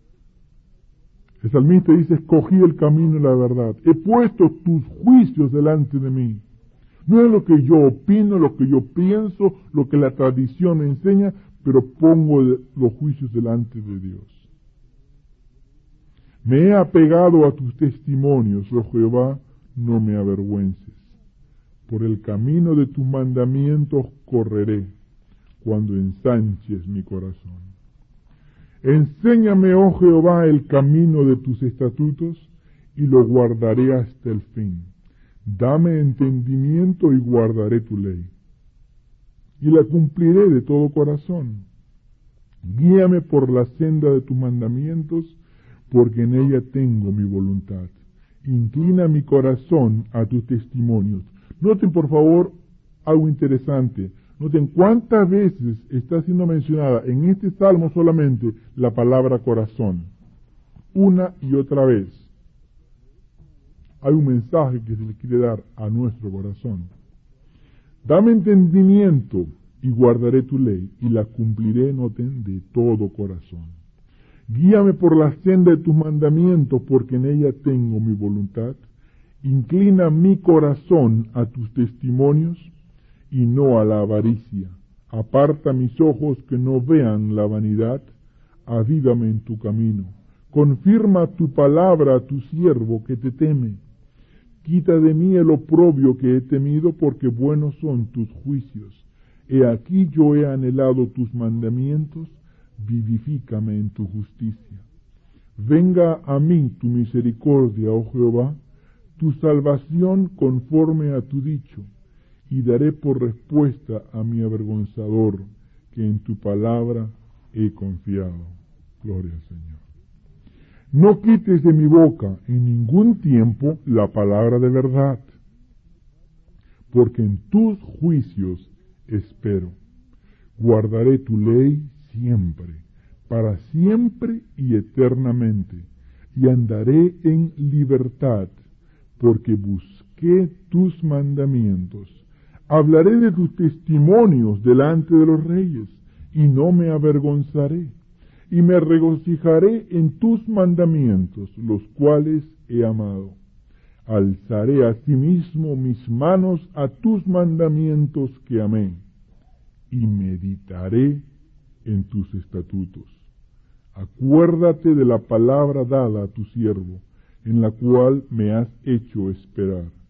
El salmista dice, escogí el camino de la verdad, he puesto tus juicios delante de mí. No es lo que yo opino, lo que yo pienso, lo que la tradición me enseña, pero pongo los juicios delante de Dios. Me he apegado a tus testimonios, oh Jehová, no me avergüences. Por el camino de tus mandamientos correré, cuando ensanches mi corazón. Enséñame, oh Jehová, el camino de tus estatutos, y lo guardaré hasta el fin. Dame entendimiento y guardaré tu ley, y la cumpliré de todo corazón. Guíame por la senda de tus mandamientos, porque en ella tengo mi voluntad. Inclina mi corazón a tus testimonios. Noten, por favor, algo interesante. Noten cuántas veces está siendo mencionada en este salmo solamente la palabra corazón. Una y otra vez. Hay un mensaje que se le quiere dar a nuestro corazón. Dame entendimiento y guardaré tu ley y la cumpliré, noten, de todo corazón. Guíame por la senda de tus mandamientos, porque en ella tengo mi voluntad. Inclina mi corazón a tus testimonios y no a la avaricia. Aparta mis ojos que no vean la vanidad. Avívame en tu camino. Confirma tu palabra a tu siervo que te teme. Quita de mí el oprobio que he temido, porque buenos son tus juicios. He aquí yo he anhelado tus mandamientos, vivifícame en tu justicia. Venga a mí tu misericordia, oh Jehová, tu salvación conforme a tu dicho, y daré por respuesta a mi avergonzador, que en tu palabra he confiado. Gloria al Señor. No quites de mi boca en ningún tiempo la palabra de verdad, porque en tus juicios espero. Guardaré tu ley siempre, para siempre y eternamente, y andaré en libertad, porque busqué tus mandamientos. Hablaré de tus testimonios delante de los reyes, y no me avergonzaré, y me regocijaré en tus mandamientos, los cuales he amado. Alzaré asimismo mis manos a tus mandamientos que amé, y meditaré en tus estatutos. Acuérdate de la palabra dada a tu siervo, en la cual me has hecho esperar.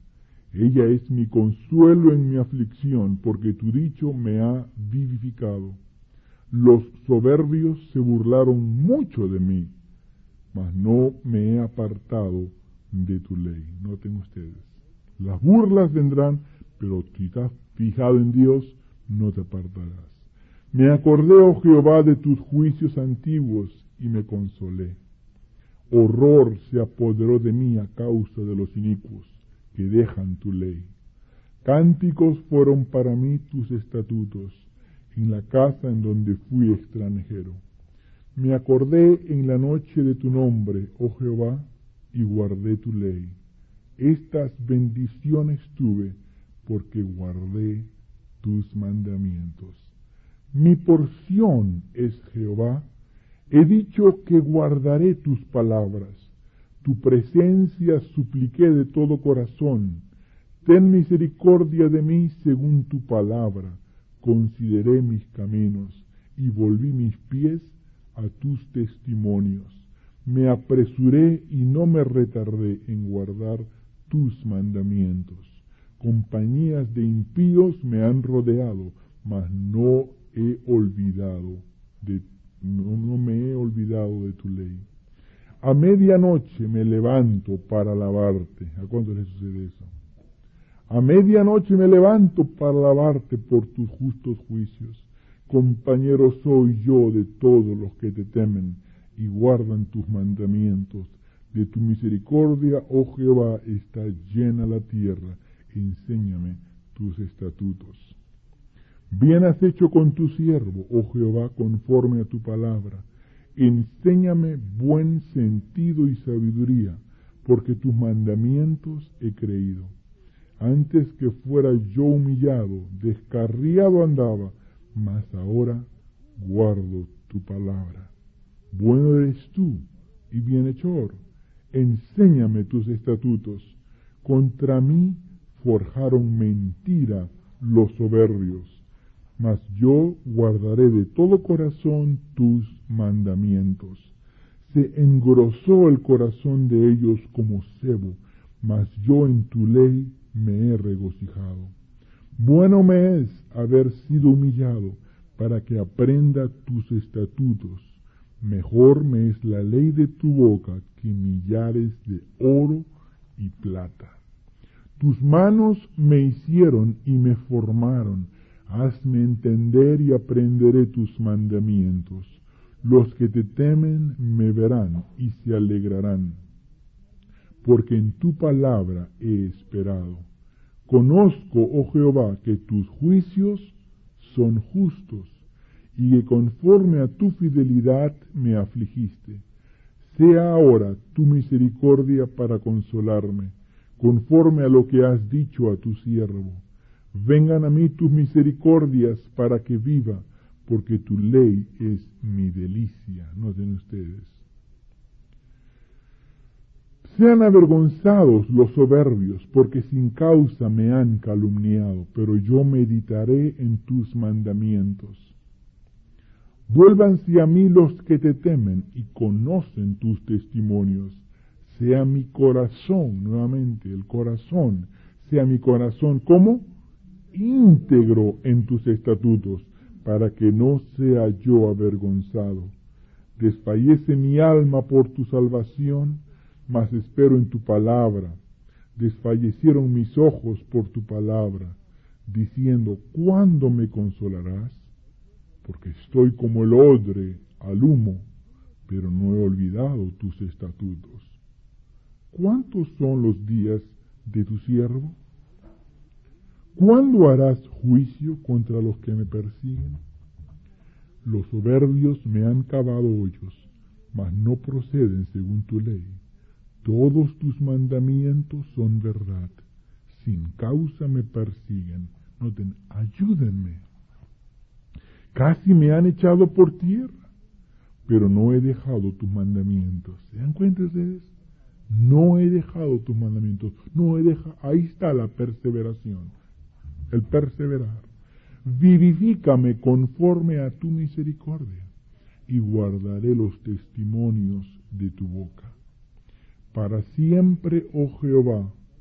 Ella es mi consuelo en mi aflicción, porque tu dicho me ha vivificado. Los soberbios se burlaron mucho de mí, mas no me he apartado de tu ley. Noten ustedes, las burlas vendrán, pero si estás fijado en Dios, no te apartarás. Me acordé, oh Jehová, de tus juicios antiguos y me consolé. Horror se apoderó de mí a causa de los inicuos que dejan tu ley. Cánticos fueron para mí tus estatutos en la casa en donde fui extranjero. Me acordé en la noche de tu nombre, oh Jehová, y guardé tu ley. Estas bendiciones tuve porque guardé tus mandamientos. Mi porción es Jehová. He dicho que guardaré tus palabras. Tu presencia supliqué de todo corazón. Ten misericordia de mí según tu palabra. Consideré mis caminos y volví mis pies a tus testimonios. Me apresuré y no me retardé en guardar tus mandamientos. Compañías de impíos me han rodeado, mas no me he olvidado de tu ley. A medianoche me levanto para alabarte. ¿A cuánto le sucede eso? A medianoche me levanto para alabarte por tus justos juicios. Compañero soy yo de todos los que te temen y guardan tus mandamientos. De tu misericordia, oh Jehová, está llena la tierra. Enséñame tus estatutos. Bien has hecho con tu siervo, oh Jehová, conforme a tu palabra. Enséñame buen sentido y sabiduría, porque tus mandamientos he creído. Antes que fuera yo humillado, descarriado andaba, mas ahora guardo tu palabra. Bueno eres tú y bienhechor. Enséñame tus estatutos. Contra mí forjaron mentira los soberbios, mas yo guardaré de todo corazón tus mandamientos. Se engrosó el corazón de ellos como sebo, mas yo en tu ley me he regocijado. Bueno me es haber sido humillado, para que aprenda tus estatutos. Mejor me es la ley de tu boca que millares de oro y plata. Tus manos me hicieron y me formaron. Hazme entender y aprenderé tus mandamientos. Los que te temen me verán y se alegrarán, porque en tu palabra he esperado. Conozco, oh Jehová, que tus juicios son justos, y que conforme a tu fidelidad me afligiste. Sea ahora tu misericordia para consolarme, conforme a lo que has dicho a tu siervo. Vengan a mí tus misericordias para que viva, porque tu ley es mi delicia. Noten ustedes. Sean avergonzados los soberbios, porque sin causa me han calumniado, pero yo meditaré en tus mandamientos. Vuélvanse a mí los que te temen y conocen tus testimonios. Sea mi corazón, nuevamente el corazón, sea mi corazón como íntegro en tus estatutos, para que no sea yo avergonzado. Desfallece mi alma por tu salvación, mas espero en tu palabra. Desfallecieron mis ojos por tu palabra, diciendo, ¿cuándo me consolarás? Porque estoy como el odre al humo, pero no he olvidado tus estatutos. ¿Cuántos son los días de tu siervo? ¿Cuándo harás juicio contra los que me persiguen? Los soberbios me han cavado hoyos, mas no proceden según tu ley. Todos tus mandamientos son verdad. Sin causa me persiguen. Noten, ayúdenme. Casi me han echado por tierra, pero no he dejado tus mandamientos. ¿Se dan cuenta ustedes? No he dejado tus mandamientos. Ahí está la perseveración. El perseverar. Vivifícame conforme a tu misericordia, y guardaré los testimonios de tu boca. Para siempre, oh Jehová,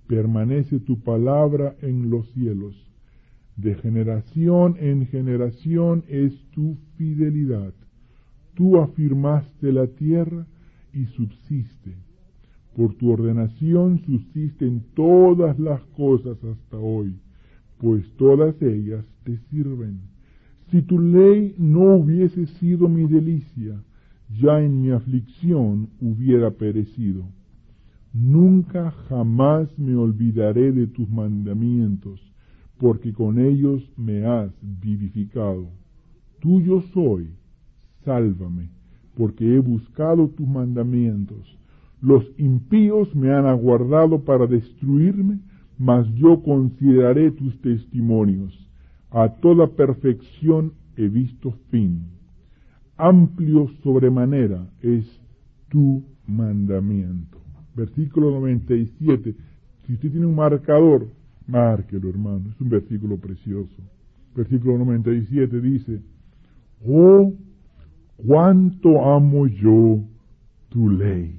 permanece tu palabra en los cielos. De generación en generación es tu fidelidad. Tú afirmaste la tierra y subsiste. Por tu ordenación subsisten todas las cosas hasta hoy, pues todas ellas te sirven. Si tu ley no hubiese sido mi delicia, ya en mi aflicción hubiera perecido. Nunca jamás me olvidaré de tus mandamientos, porque con ellos me has vivificado. Tuyo soy, sálvame, porque he buscado tus mandamientos. Los impíos me han aguardado para destruirme, mas yo consideraré tus testimonios. A toda perfección he visto fin. Amplio sobremanera es tu mandamiento. Versículo 97. Si usted tiene un marcador, márquelo, hermano. Es un versículo precioso. Versículo 97 dice: oh, cuánto amo yo tu ley.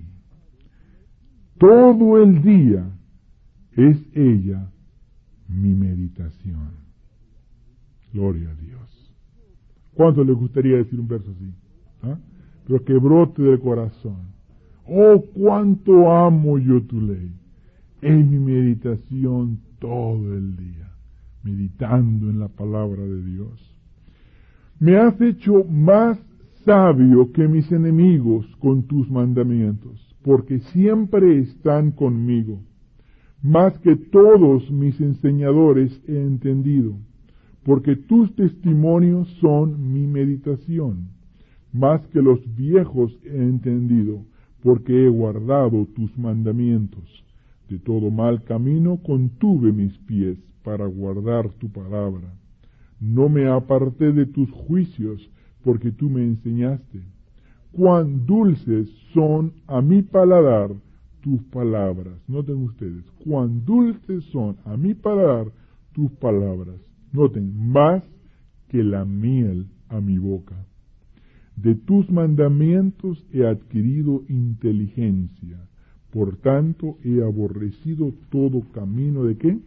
Todo el día es ella mi meditación. Gloria a Dios. ¿Cuánto le gustaría decir un verso así? ¿Ah? Pero que brote del corazón. Oh, cuánto amo yo tu ley. Es mi meditación todo el día, meditando en la palabra de Dios. Me has hecho más sabio que mis enemigos con tus mandamientos, porque siempre están conmigo. Más que todos mis enseñadores he entendido, porque tus testimonios son mi meditación. Más que los viejos he entendido, porque he guardado tus mandamientos. De todo mal camino contuve mis pies para guardar tu palabra. No me aparté de tus juicios, porque tú me enseñaste. Cuán dulces son a mi paladar tus palabras. Noten ustedes, cuán dulces son a mi paladar tus palabras. Noten, más que la miel a mi boca. De tus mandamientos he adquirido inteligencia. Por tanto, he aborrecido todo camino ¿de qué?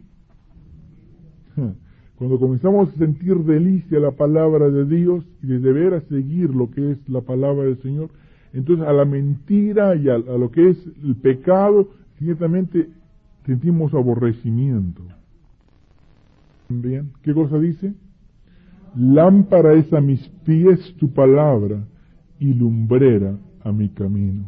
Cuando comenzamos a sentir delicia la palabra de Dios y de veras seguir lo que es la palabra del Señor, entonces a la mentira y a lo que es el pecado, ciertamente sentimos aborrecimiento. Bien, ¿qué cosa dice? Lámpara es a mis pies tu palabra y lumbrera a mi camino.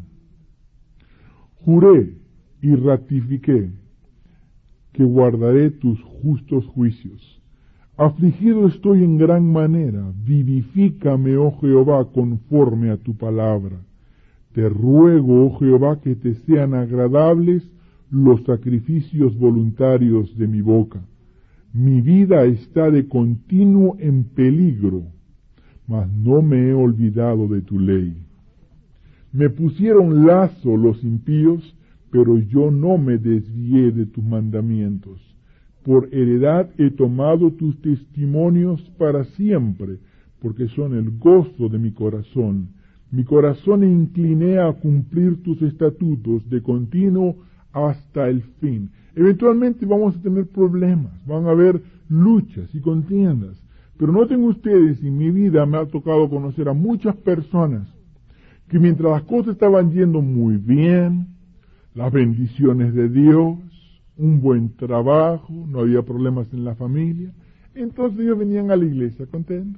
Juré y ratifiqué que guardaré tus justos juicios. Afligido estoy en gran manera, vivifícame, oh Jehová, conforme a tu palabra. Te ruego, oh Jehová, que te sean agradables los sacrificios voluntarios de mi boca. Mi vida está de continuo en peligro, mas no me he olvidado de tu ley. Me pusieron lazo los impíos, pero yo no me desvié de tus mandamientos. Por heredad he tomado tus testimonios para siempre, porque son el gozo de mi corazón. Mi corazón incliné a cumplir tus estatutos de continuo hasta el fin. Eventualmente vamos a tener problemas, van a haber luchas y contiendas. Pero noten ustedes, en mi vida me ha tocado conocer a muchas personas que mientras las cosas estaban yendo muy bien, las bendiciones de Dios, un buen trabajo, no había problemas en la familia, entonces ellos venían a la iglesia contentos.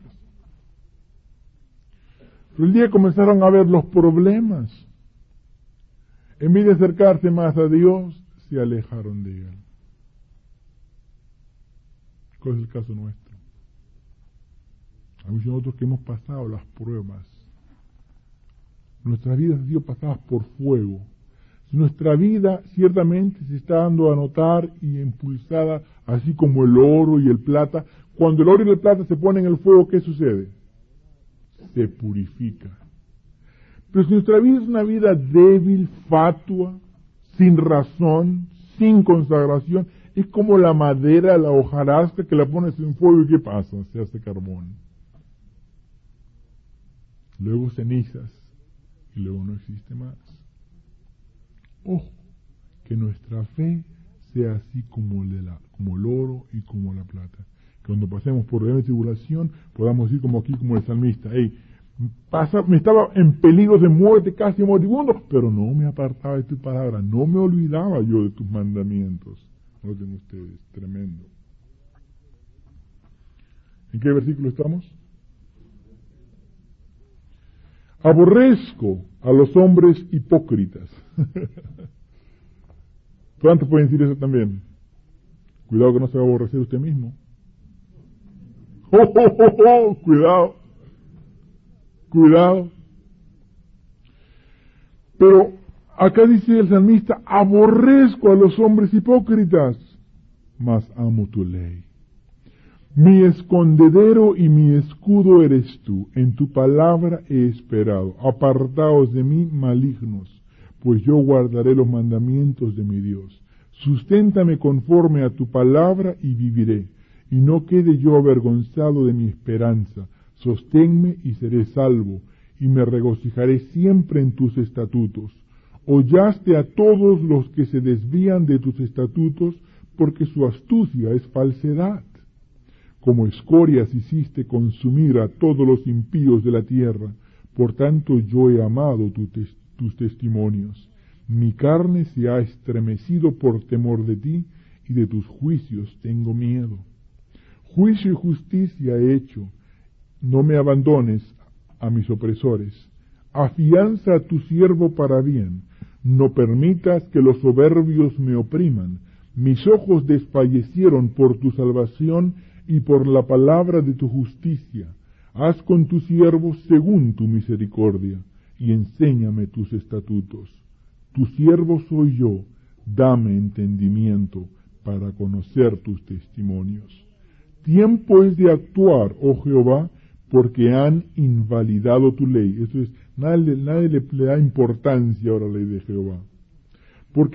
Pero el día que comenzaron a ver los problemas, en vez de acercarse más a Dios, se alejaron de Él. ¿Cuál es el caso nuestro? Hay muchos nosotros que hemos pasado las pruebas. Nuestras vidas han sido pasadas por fuego. Nuestra vida ciertamente se está dando a notar y impulsada, así como el oro y el plata. Cuando el oro y el plata se ponen en el fuego, ¿qué sucede? Se purifica. Pero si nuestra vida es una vida débil, fatua, sin razón, sin consagración, es como la madera, la hojarasca que la pones en fuego y ¿qué pasa? Se hace carbón. Luego cenizas y luego no existe más. Ojo, que nuestra fe sea así como el oro y como la plata. Que cuando pasemos por la tribulación podamos ir como aquí, como el salmista. Me estaba en peligro de muerte, casi moribundo, pero no me apartaba de tu palabra, no me olvidaba yo de tus mandamientos. Noten ustedes, tremendo. ¿En qué versículo estamos? Aborrezco a los hombres hipócritas. ¿Cuántos pueden decir eso también? Cuidado que no se va a aborrecer usted mismo. Cuidado. Cuidado. Pero acá dice el salmista, aborrezco a los hombres hipócritas, mas amo tu ley. Mi escondedero y mi escudo eres tú, en tu palabra he esperado. Apartaos de mí, malignos, pues yo guardaré los mandamientos de mi Dios. Susténtame conforme a tu palabra y viviré, y no quede yo avergonzado de mi esperanza. Sosténme y seré salvo, y me regocijaré siempre en tus estatutos. Hollaste a todos los que se desvían de tus estatutos, porque su astucia es falsedad. Como escorias hiciste consumir a todos los impíos de la tierra, por tanto yo he amado tus testimonios. Mi carne se ha estremecido por temor de ti, y de tus juicios tengo miedo. Juicio y justicia he hecho, no me abandones a mis opresores. Afianza a tu siervo para bien, no permitas que los soberbios me opriman. Mis ojos desfallecieron por tu salvación y por la palabra de tu justicia. Haz con tu siervo según tu misericordia, y enséñame tus estatutos. Tu siervo soy yo, dame entendimiento para conocer tus testimonios. Tiempo es de actuar, oh Jehová, porque han invalidado tu ley. Eso es, nadie le da importancia ahora a la ley de Jehová. Por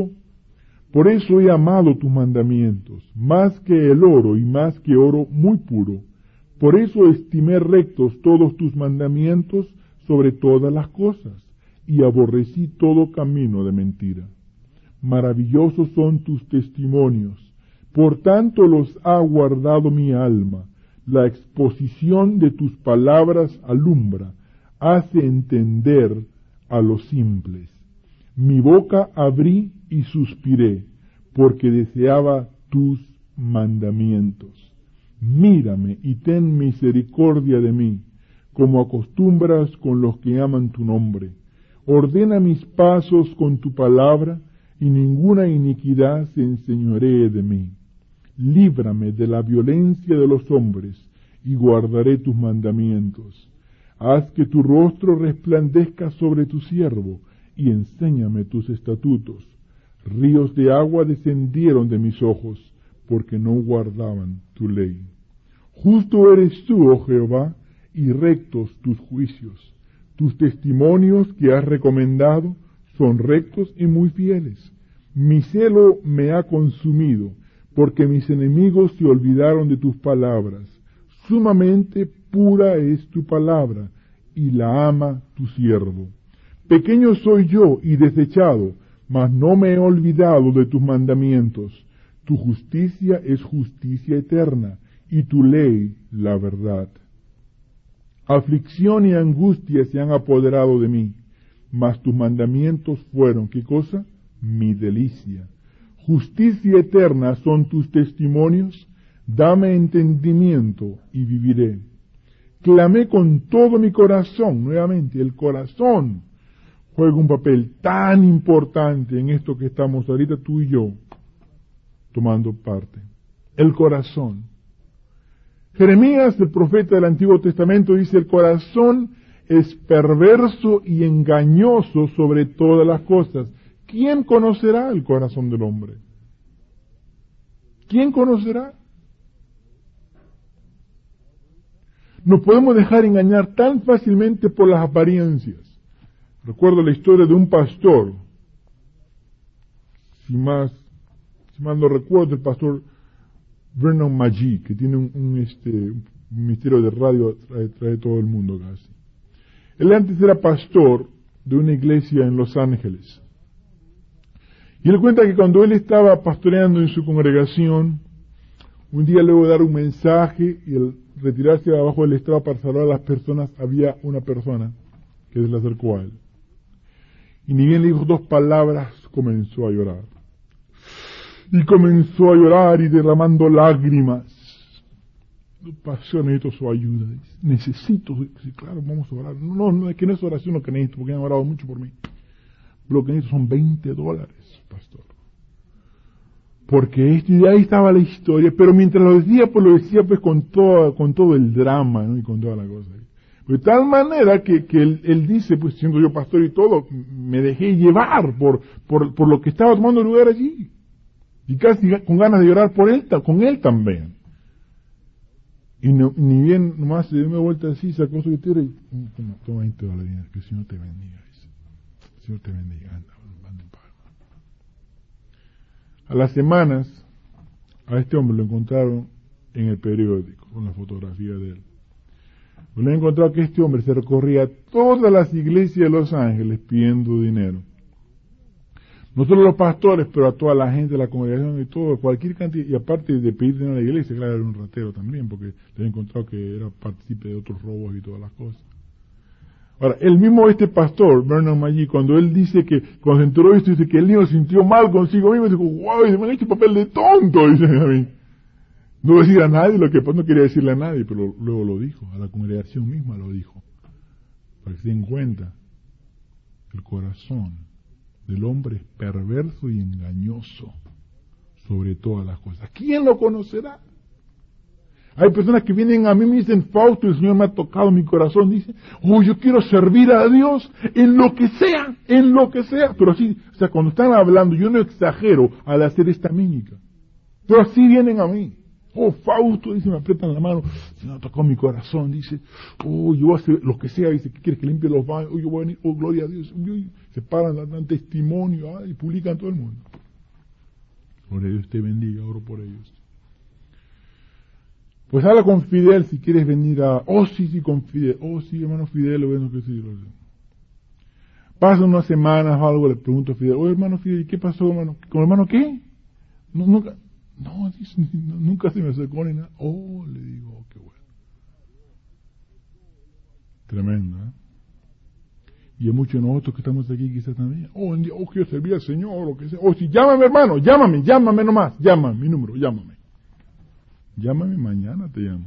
eso he amado tus mandamientos, más que el oro y más que oro muy puro. Por eso estimé rectos todos tus mandamientos sobre todas las cosas, y aborrecí todo camino de mentira. Maravillosos son tus testimonios, por tanto los ha guardado mi alma. La exposición de tus palabras alumbra, hace entender a los simples. Mi boca abrí y suspiré, porque deseaba tus mandamientos. Mírame y ten misericordia de mí, como acostumbras con los que aman tu nombre. Ordena mis pasos con tu palabra, y ninguna iniquidad se enseñoree de mí. Líbrame de la violencia de los hombres, y guardaré tus mandamientos. Haz que tu rostro resplandezca sobre tu siervo, y enséñame tus estatutos. Ríos de agua descendieron de mis ojos, porque no guardaban tu ley. Justo eres tú, oh Jehová, y rectos tus juicios. Tus testimonios que has recomendado son rectos y muy fieles. Mi celo me ha consumido, porque mis enemigos se olvidaron de tus palabras. Sumamente pura es tu palabra, y la ama tu siervo. Pequeño soy yo y desechado, mas no me he olvidado de tus mandamientos. Tu justicia es justicia eterna, y tu ley la verdad. Aflicción y angustia se han apoderado de mí, mas tus mandamientos fueron, ¿qué cosa? Mi delicia. Justicia eterna son tus testimonios, dame entendimiento y viviré. Clamé con todo mi corazón, nuevamente, el corazón juega un papel tan importante en esto que estamos ahorita tú y yo tomando parte. El corazón. Jeremías, el profeta del Antiguo Testamento, dice: el corazón es perverso y engañoso sobre todas las cosas. ¿Quién conocerá el corazón del hombre? ¿Quién conocerá? Nos podemos dejar engañar tan fácilmente por las apariencias. Recuerdo la historia de un pastor, si mal no recuerdo, el pastor Vernon McGee, que tiene un ministerio de radio, trae todo el mundo casi. Él antes era pastor de una iglesia en Los Ángeles. Y él cuenta que cuando él estaba pastoreando en su congregación, un día luego de dar un mensaje y el retirarse abajo del estrado para saludar a las personas, había una persona que se le acercó a él. Y ni bien le dijo 2 palabras, comenzó a llorar. Y comenzó a llorar y derramando lágrimas. Pastor, necesito su ayuda. Dice, necesito, sí, claro, vamos a orar. No, es que no es oración lo que necesito, porque han orado mucho por mí. Lo que necesito son $20, pastor. Porque ahí estaba la historia, pero mientras lo decía pues con todo el drama, ¿no? Y con toda la cosa. De tal manera que él dice, pues siendo yo pastor y todo, me dejé llevar por lo que estaba tomando lugar allí. Y casi con ganas de llorar con él también. Y ni bien nomás se dio una vuelta así, sacó su billetera y toma $20, que el Señor te bendiga. Dice. El Señor te bendiga, anda en paz. A las semanas, a este hombre lo encontraron en el periódico, con la fotografía de él. Lo han encontrado que este hombre se recorría todas las iglesias de Los Ángeles pidiendo dinero. No solo los pastores, pero a toda la gente de la congregación y todo, cualquier cantidad. Y aparte de pedir dinero a la iglesia, claro, era un ratero también, porque le han encontrado que era partícipe de otros robos y todas las cosas. Ahora, el mismo pastor, Vernon McGee, cuando él dice que, cuando se enteró de esto, dice que el niño se sintió mal consigo mismo, y dijo, wow, me han hecho papel de tonto, dicen a mí. No decía a nadie lo que no quería decirle a nadie, pero luego lo dijo, a la congregación misma lo dijo, para que se den cuenta, el corazón del hombre es perverso y engañoso sobre todas las cosas. ¿Quién lo conocerá? Hay personas que vienen a mí y me dicen, Fausto, el Señor me ha tocado mi corazón, dice, yo quiero servir a Dios en lo que sea, pero así, o sea, cuando están hablando, yo no exagero al hacer esta mímica, pero así vienen a mí. Fausto, dice, me aprietan la mano, se me ha tocado mi corazón, dice, yo voy a hacer lo que sea, dice, ¿qué quieres que limpie los baños? Yo voy a venir, gloria a Dios, se paran, dan testimonio, y publican todo el mundo. Gloria a Dios te bendiga, oro por ellos. Pues habla con Fidel si quieres venir sí, con Fidel, sí, hermano Fidel, bueno que sí. Pasan unas semanas o algo, le pregunto a Fidel, hermano Fidel, ¿qué pasó, hermano? ¿Con hermano qué? Dice, nunca se me acercó ni nada. Le digo, qué bueno. Tremendo, ¿eh? Y hay muchos de nosotros que estamos aquí quizás también. Quiero servir al Señor, o lo que sea. Sí, llámame, hermano, llámame nomás. Llama, mi número, llámame. Llámame mañana, te llamo.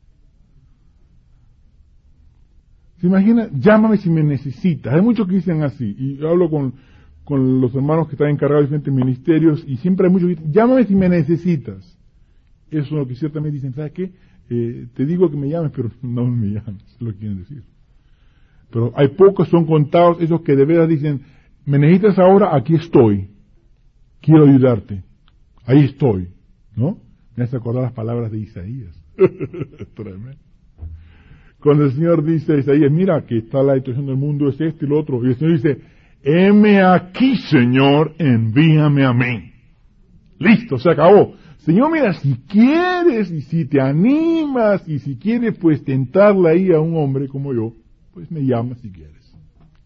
¿Se imagina? Llámame si me necesitas. Hay muchos que dicen así. Y yo hablo con los hermanos que están encargados de diferentes ministerios, y siempre hay muchos que dicen, llámame si me necesitas. Eso es lo que ciertamente dicen, ¿sabes qué? Te digo que me llames, pero no me llames, es lo que quieren decir. Pero hay pocos, son contados, esos que de veras dicen, me necesitas ahora, aquí estoy, quiero ayudarte, ahí estoy, ¿no? Me hace acordar las palabras de Isaías. Tremendo. Cuando el Señor dice a Isaías, mira, que está la situación del mundo, es esto y lo otro, y el Señor dice, heme aquí, Señor, envíame a mí. Listo, se acabó. Señor, mira, si quieres, y si te animas, y si quieres, pues, tentarle ahí a un hombre como yo, pues me llamas si quieres.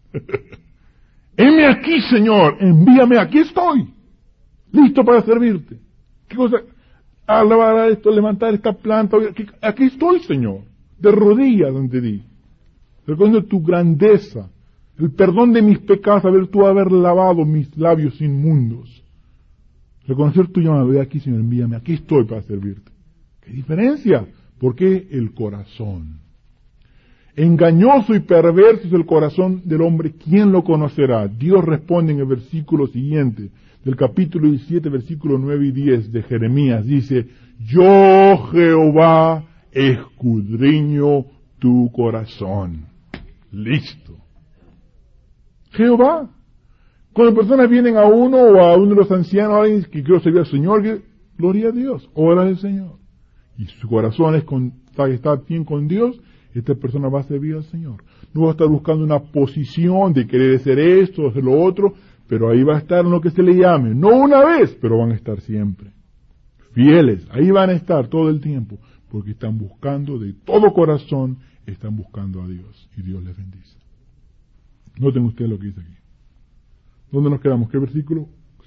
Heme aquí, Señor, envíame, aquí estoy. Listo para servirte. ¿Qué cosa? Alabar esto, levantar esta planta, aquí estoy, Señor. De rodillas ante ti. Reconociendo tu grandeza. El perdón de mis pecados, haber lavado mis labios inmundos. Reconocer tu llamado, ve aquí, Señor, envíame, aquí estoy para servirte. ¿Qué diferencia? Porque el corazón. Engañoso y perverso es el corazón del hombre, ¿quién lo conocerá? Dios responde en el versículo siguiente, del capítulo 17, versículos 9 y 10 de Jeremías, dice, yo, Jehová, escudriño tu corazón. Listo. Jehová. Cuando personas vienen a uno o a uno de los ancianos, a alguien que quiero servir al Señor, gloria a Dios, ora al Señor. Y su corazón está bien con Dios, esta persona va a servir al Señor. No va a estar buscando una posición de querer hacer esto, hacer lo otro, pero ahí va a estar en lo que se le llame. No una vez, pero van a estar siempre. Fieles, ahí van a estar todo el tiempo, porque están buscando de todo corazón, están buscando a Dios, y Dios les bendice. Noten ustedes lo que dice aquí. ¿Dónde nos quedamos? ¿Qué versículo?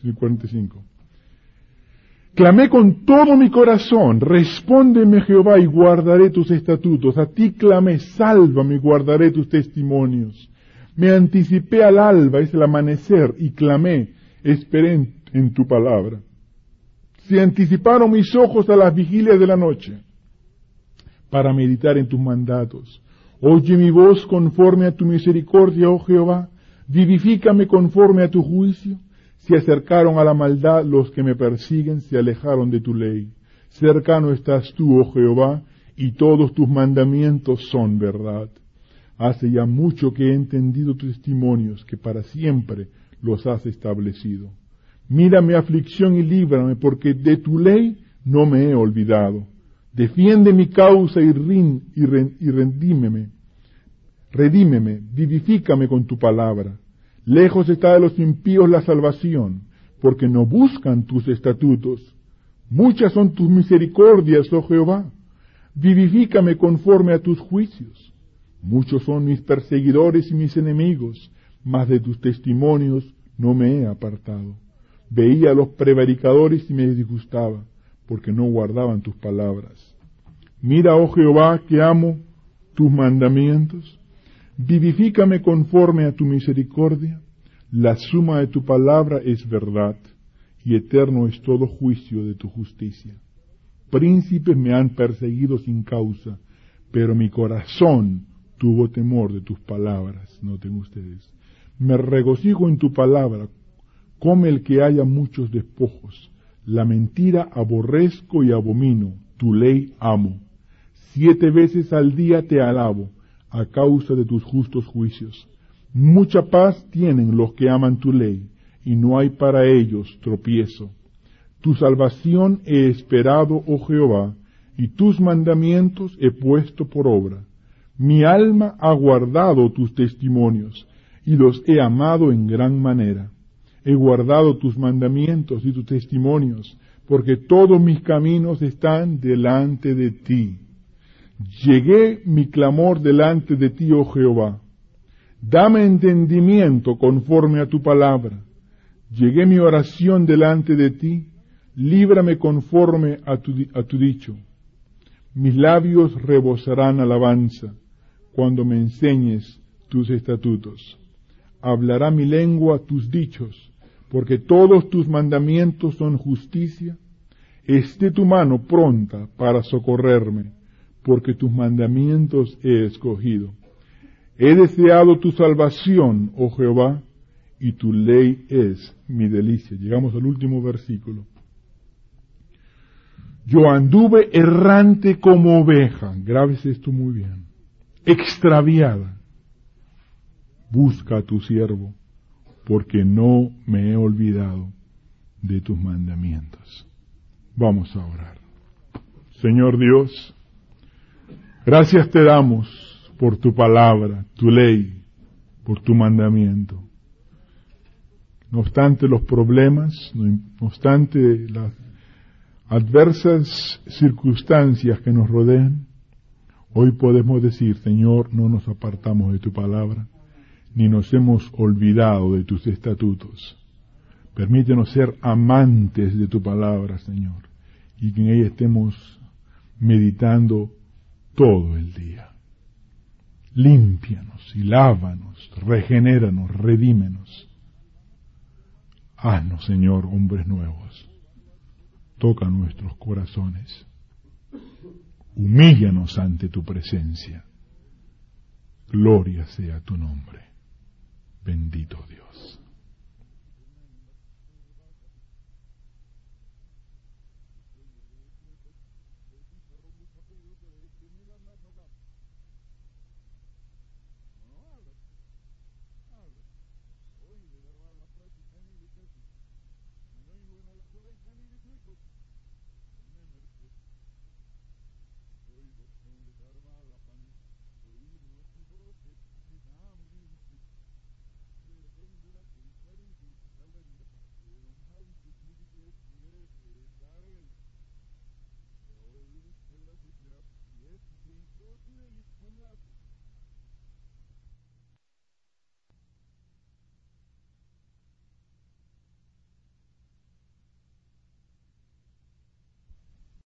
el 45. Clamé con todo mi corazón, respóndeme Jehová y guardaré tus estatutos. A ti clamé, sálvame y guardaré tus testimonios. Me anticipé al alba, es el amanecer, y clamé, esperé en tu palabra. Se anticiparon mis ojos a las vigilias de la noche, para meditar en tus mandatos. Oye mi voz conforme a tu misericordia, oh Jehová, vivifícame conforme a tu juicio. Se acercaron a la maldad los que me persiguen, se alejaron de tu ley. Cercano estás tú, oh Jehová, y todos tus mandamientos son verdad. Hace ya mucho que he entendido tus testimonios, que para siempre los has establecido. Mira mi aflicción y líbrame, porque de tu ley no me he olvidado. Defiende mi causa y redímeme, vivifícame con tu palabra. Lejos está de los impíos la salvación, porque no buscan tus estatutos. Muchas son tus misericordias, oh Jehová. Vivifícame conforme a tus juicios. Muchos son mis perseguidores y mis enemigos, mas de tus testimonios no me he apartado. Veía a los prevaricadores y me disgustaba, porque no guardaban tus palabras. Mira, oh Jehová, que amo tus mandamientos. Vivifícame conforme a tu misericordia. La suma de tu palabra es verdad, y eterno es todo juicio de tu justicia. Príncipes me han perseguido sin causa, pero mi corazón tuvo temor de tus palabras. Noten ustedes. Me regocijo en tu palabra, come el que haya muchos despojos. La mentira aborrezco y abomino, tu ley amo. 7 veces al día te alabo, a causa de tus justos juicios. Mucha paz tienen los que aman tu ley, y no hay para ellos tropiezo. Tu salvación he esperado, oh Jehová, y tus mandamientos he puesto por obra. Mi alma ha guardado tus testimonios, y los he amado en gran manera. He guardado tus mandamientos y tus testimonios, porque todos mis caminos están delante de ti. Llegué mi clamor delante de ti, oh Jehová. Dame entendimiento conforme a tu palabra. Llegué mi oración delante de ti. Líbrame conforme a tu dicho. Mis labios rebosarán alabanza cuando me enseñes tus estatutos. Hablará mi lengua tus dichos, porque todos tus mandamientos son justicia. Esté tu mano pronta para socorrerme, porque tus mandamientos he escogido. He deseado tu salvación, oh Jehová, y tu ley es mi delicia. Llegamos al último versículo. Yo anduve errante como oveja, grábese esto muy bien, extraviada. Busca a tu siervo, porque no me he olvidado de tus mandamientos. Vamos a orar. Señor Dios, gracias te damos por tu palabra, tu ley, por tu mandamiento. No obstante los problemas, no obstante las adversas circunstancias que nos rodean, hoy podemos decir, Señor, no nos apartamos de tu palabra, ni nos hemos olvidado de tus estatutos. Permítenos ser amantes de tu palabra, Señor, y que en ella estemos meditando todo el día. Límpianos y lávanos, regenéranos, redímenos. Haznos, Señor, hombres nuevos. Toca nuestros corazones. Humíllanos ante tu presencia. Gloria sea tu nombre. Bendito Dios.